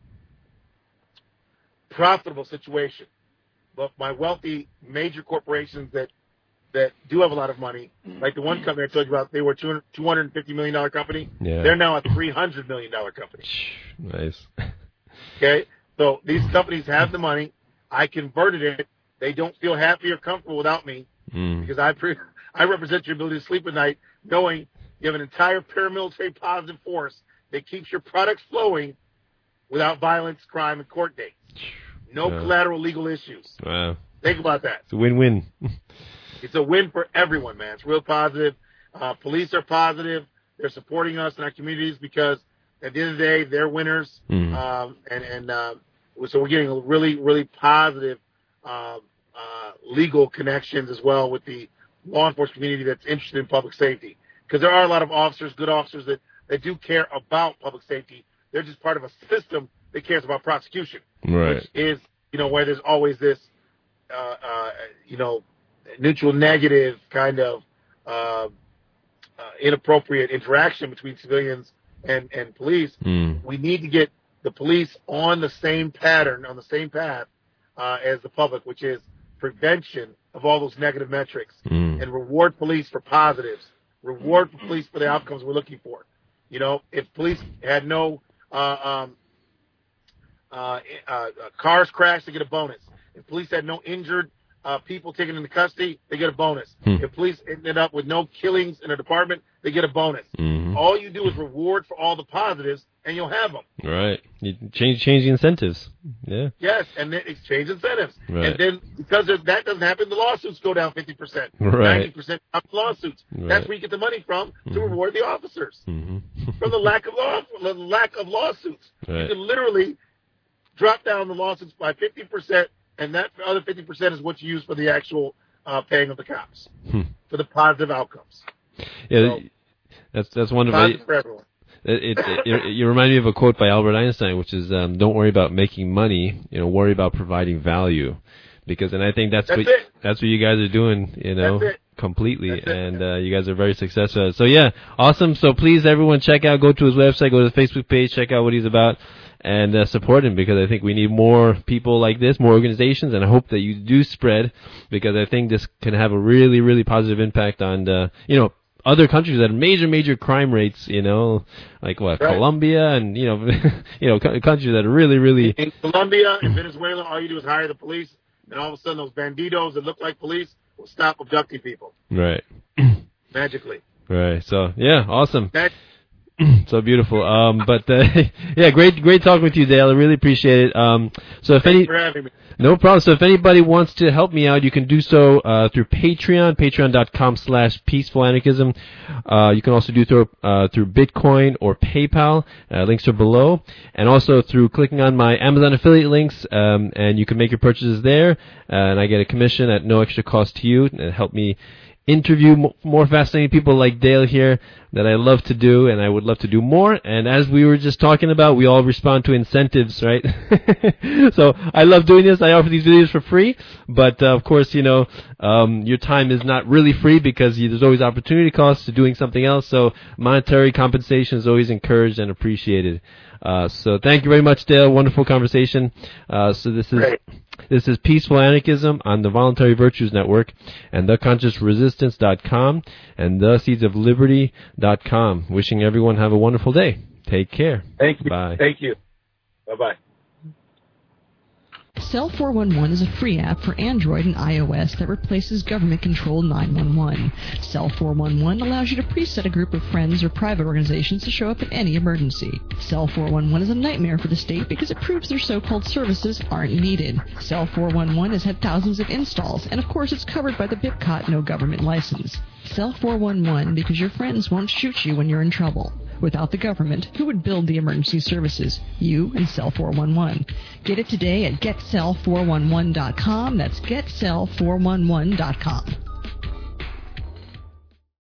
profitable situation. But my wealthy major corporations that that do have a lot of money, like the one company I told you about, they were a two hundred fifty million dollars company. Yeah. They're now a three hundred million dollars company. Nice. Okay? So these companies have the money. I converted it. They don't feel happy or comfortable without me mm. because I pre- I represent your ability to sleep at night knowing you have an entire paramilitary positive force that keeps your products flowing without violence, crime, and court dates. No yeah. collateral legal issues. Wow. Think about that. It's a win-win. It's a win for everyone, man. It's real positive. Uh, police are positive. They're supporting us in our communities because at the end of the day, they're winners. Mm. Um, and and uh, so we're getting a really, really positive uh, uh, legal connections as well with the law enforcement community that's interested in public safety. Because there are a lot of officers, good officers, that, that do care about public safety. They're just part of a system that cares about prosecution. Right. Which is, you know, where there's always this, uh, uh, you know, neutral negative kind of uh, uh, inappropriate interaction between civilians and, and police. Mm. We need to get the police on the same pattern, on the same path uh, as the public, which is prevention of all those negative metrics mm. and reward police for positives, reward police for the outcomes we're looking for. You know, if police had no uh, um, uh, uh, cars crashed, they get a bonus. If police had no injured Uh, people taken into custody, they get a bonus. Hmm. If police ended up with no killings in a department, they get a bonus. Mm-hmm. All you do is reward for all the positives, and you'll have them. Right. You change change the incentives. Yeah. Yes, and then exchange incentives. Right. And then because that doesn't happen, the lawsuits go down fifty percent. Right. ninety percent of lawsuits. Right. That's where you get the money from to mm-hmm. reward the officers. Mm-hmm. From the lack of law, the lack of lawsuits. Right. You can literally drop down the lawsuits by fifty percent. And that other fifty percent is what you use for the actual uh, paying of the cops, hmm. for the positive outcomes. Yeah, so, that's that's wonderful. Positive for everyone. It, it, it, you remind me of a quote by Albert Einstein, which is, um, "Don't worry about making money, you know, worry about providing value." Because, and I think that's, that's what it. that's what you guys are doing, you know, completely, That's it. and uh, you guys are very successful. So yeah, awesome. So please, everyone, check out, go to his website, go to the Facebook page, check out what he's about. And uh, support him, because I think we need more people like this, more organizations, and I hope that you do spread, because I think this can have a really, really positive impact on, uh, you know, other countries that have major, major crime rates, you know, like what, right. Colombia, and you know, you know, countries that are really, really. In Colombia and Venezuela, all you do is hire the police, and all of a sudden those banditos that look like police will stop abducting people. Right. Magically. Right. So yeah, awesome. Mag- So beautiful. Um, but uh, yeah, great, great talking with you, Dale. I really appreciate it. Um, so if Thanks any, for having me. No problem. So if anybody wants to help me out, you can do so uh, through Patreon, patreon.com slash peaceful anarchism. Uh, you can also do through uh, through Bitcoin or PayPal. Uh, links are below, and also through clicking on my Amazon affiliate links, um, and you can make your purchases there. Uh, and I get a commission at no extra cost to you, and help me interview m- more fascinating people like Dale here that I love to do, and I would love to do more. And as we were just talking about, we all respond to incentives, right? So I love doing this. I offer these videos for free, but uh, of course, you know, um, your time is not really free because you, there's always opportunity costs to doing something else. So monetary compensation is always encouraged and appreciated. Uh, so thank you very much, Dale. Wonderful conversation. Uh, so this is Great. This is Peaceful Anarchism on the Voluntary Virtues Network and the conscious resistance dot com and the seeds of liberty dot com. Wishing everyone have a wonderful day. Take care. Thank you. Bye. Thank you. Bye-bye. Cell four one one is a free app for Android and iOS that replaces government-controlled nine one one. Cell four one one allows you to preset a group of friends or private organizations to show up in any emergency. Cell four one one is a nightmare for the state because it proves their so-called services aren't needed. Cell four one one has had thousands of installs, and of course it's covered by the BIPCOT no government license. Cell four one one because your friends won't shoot you when you're in trouble. Without the government, who would build the emergency services? You and Cell four one one. Get it today at get cell four one one dot com. That's get cell four one one dot com.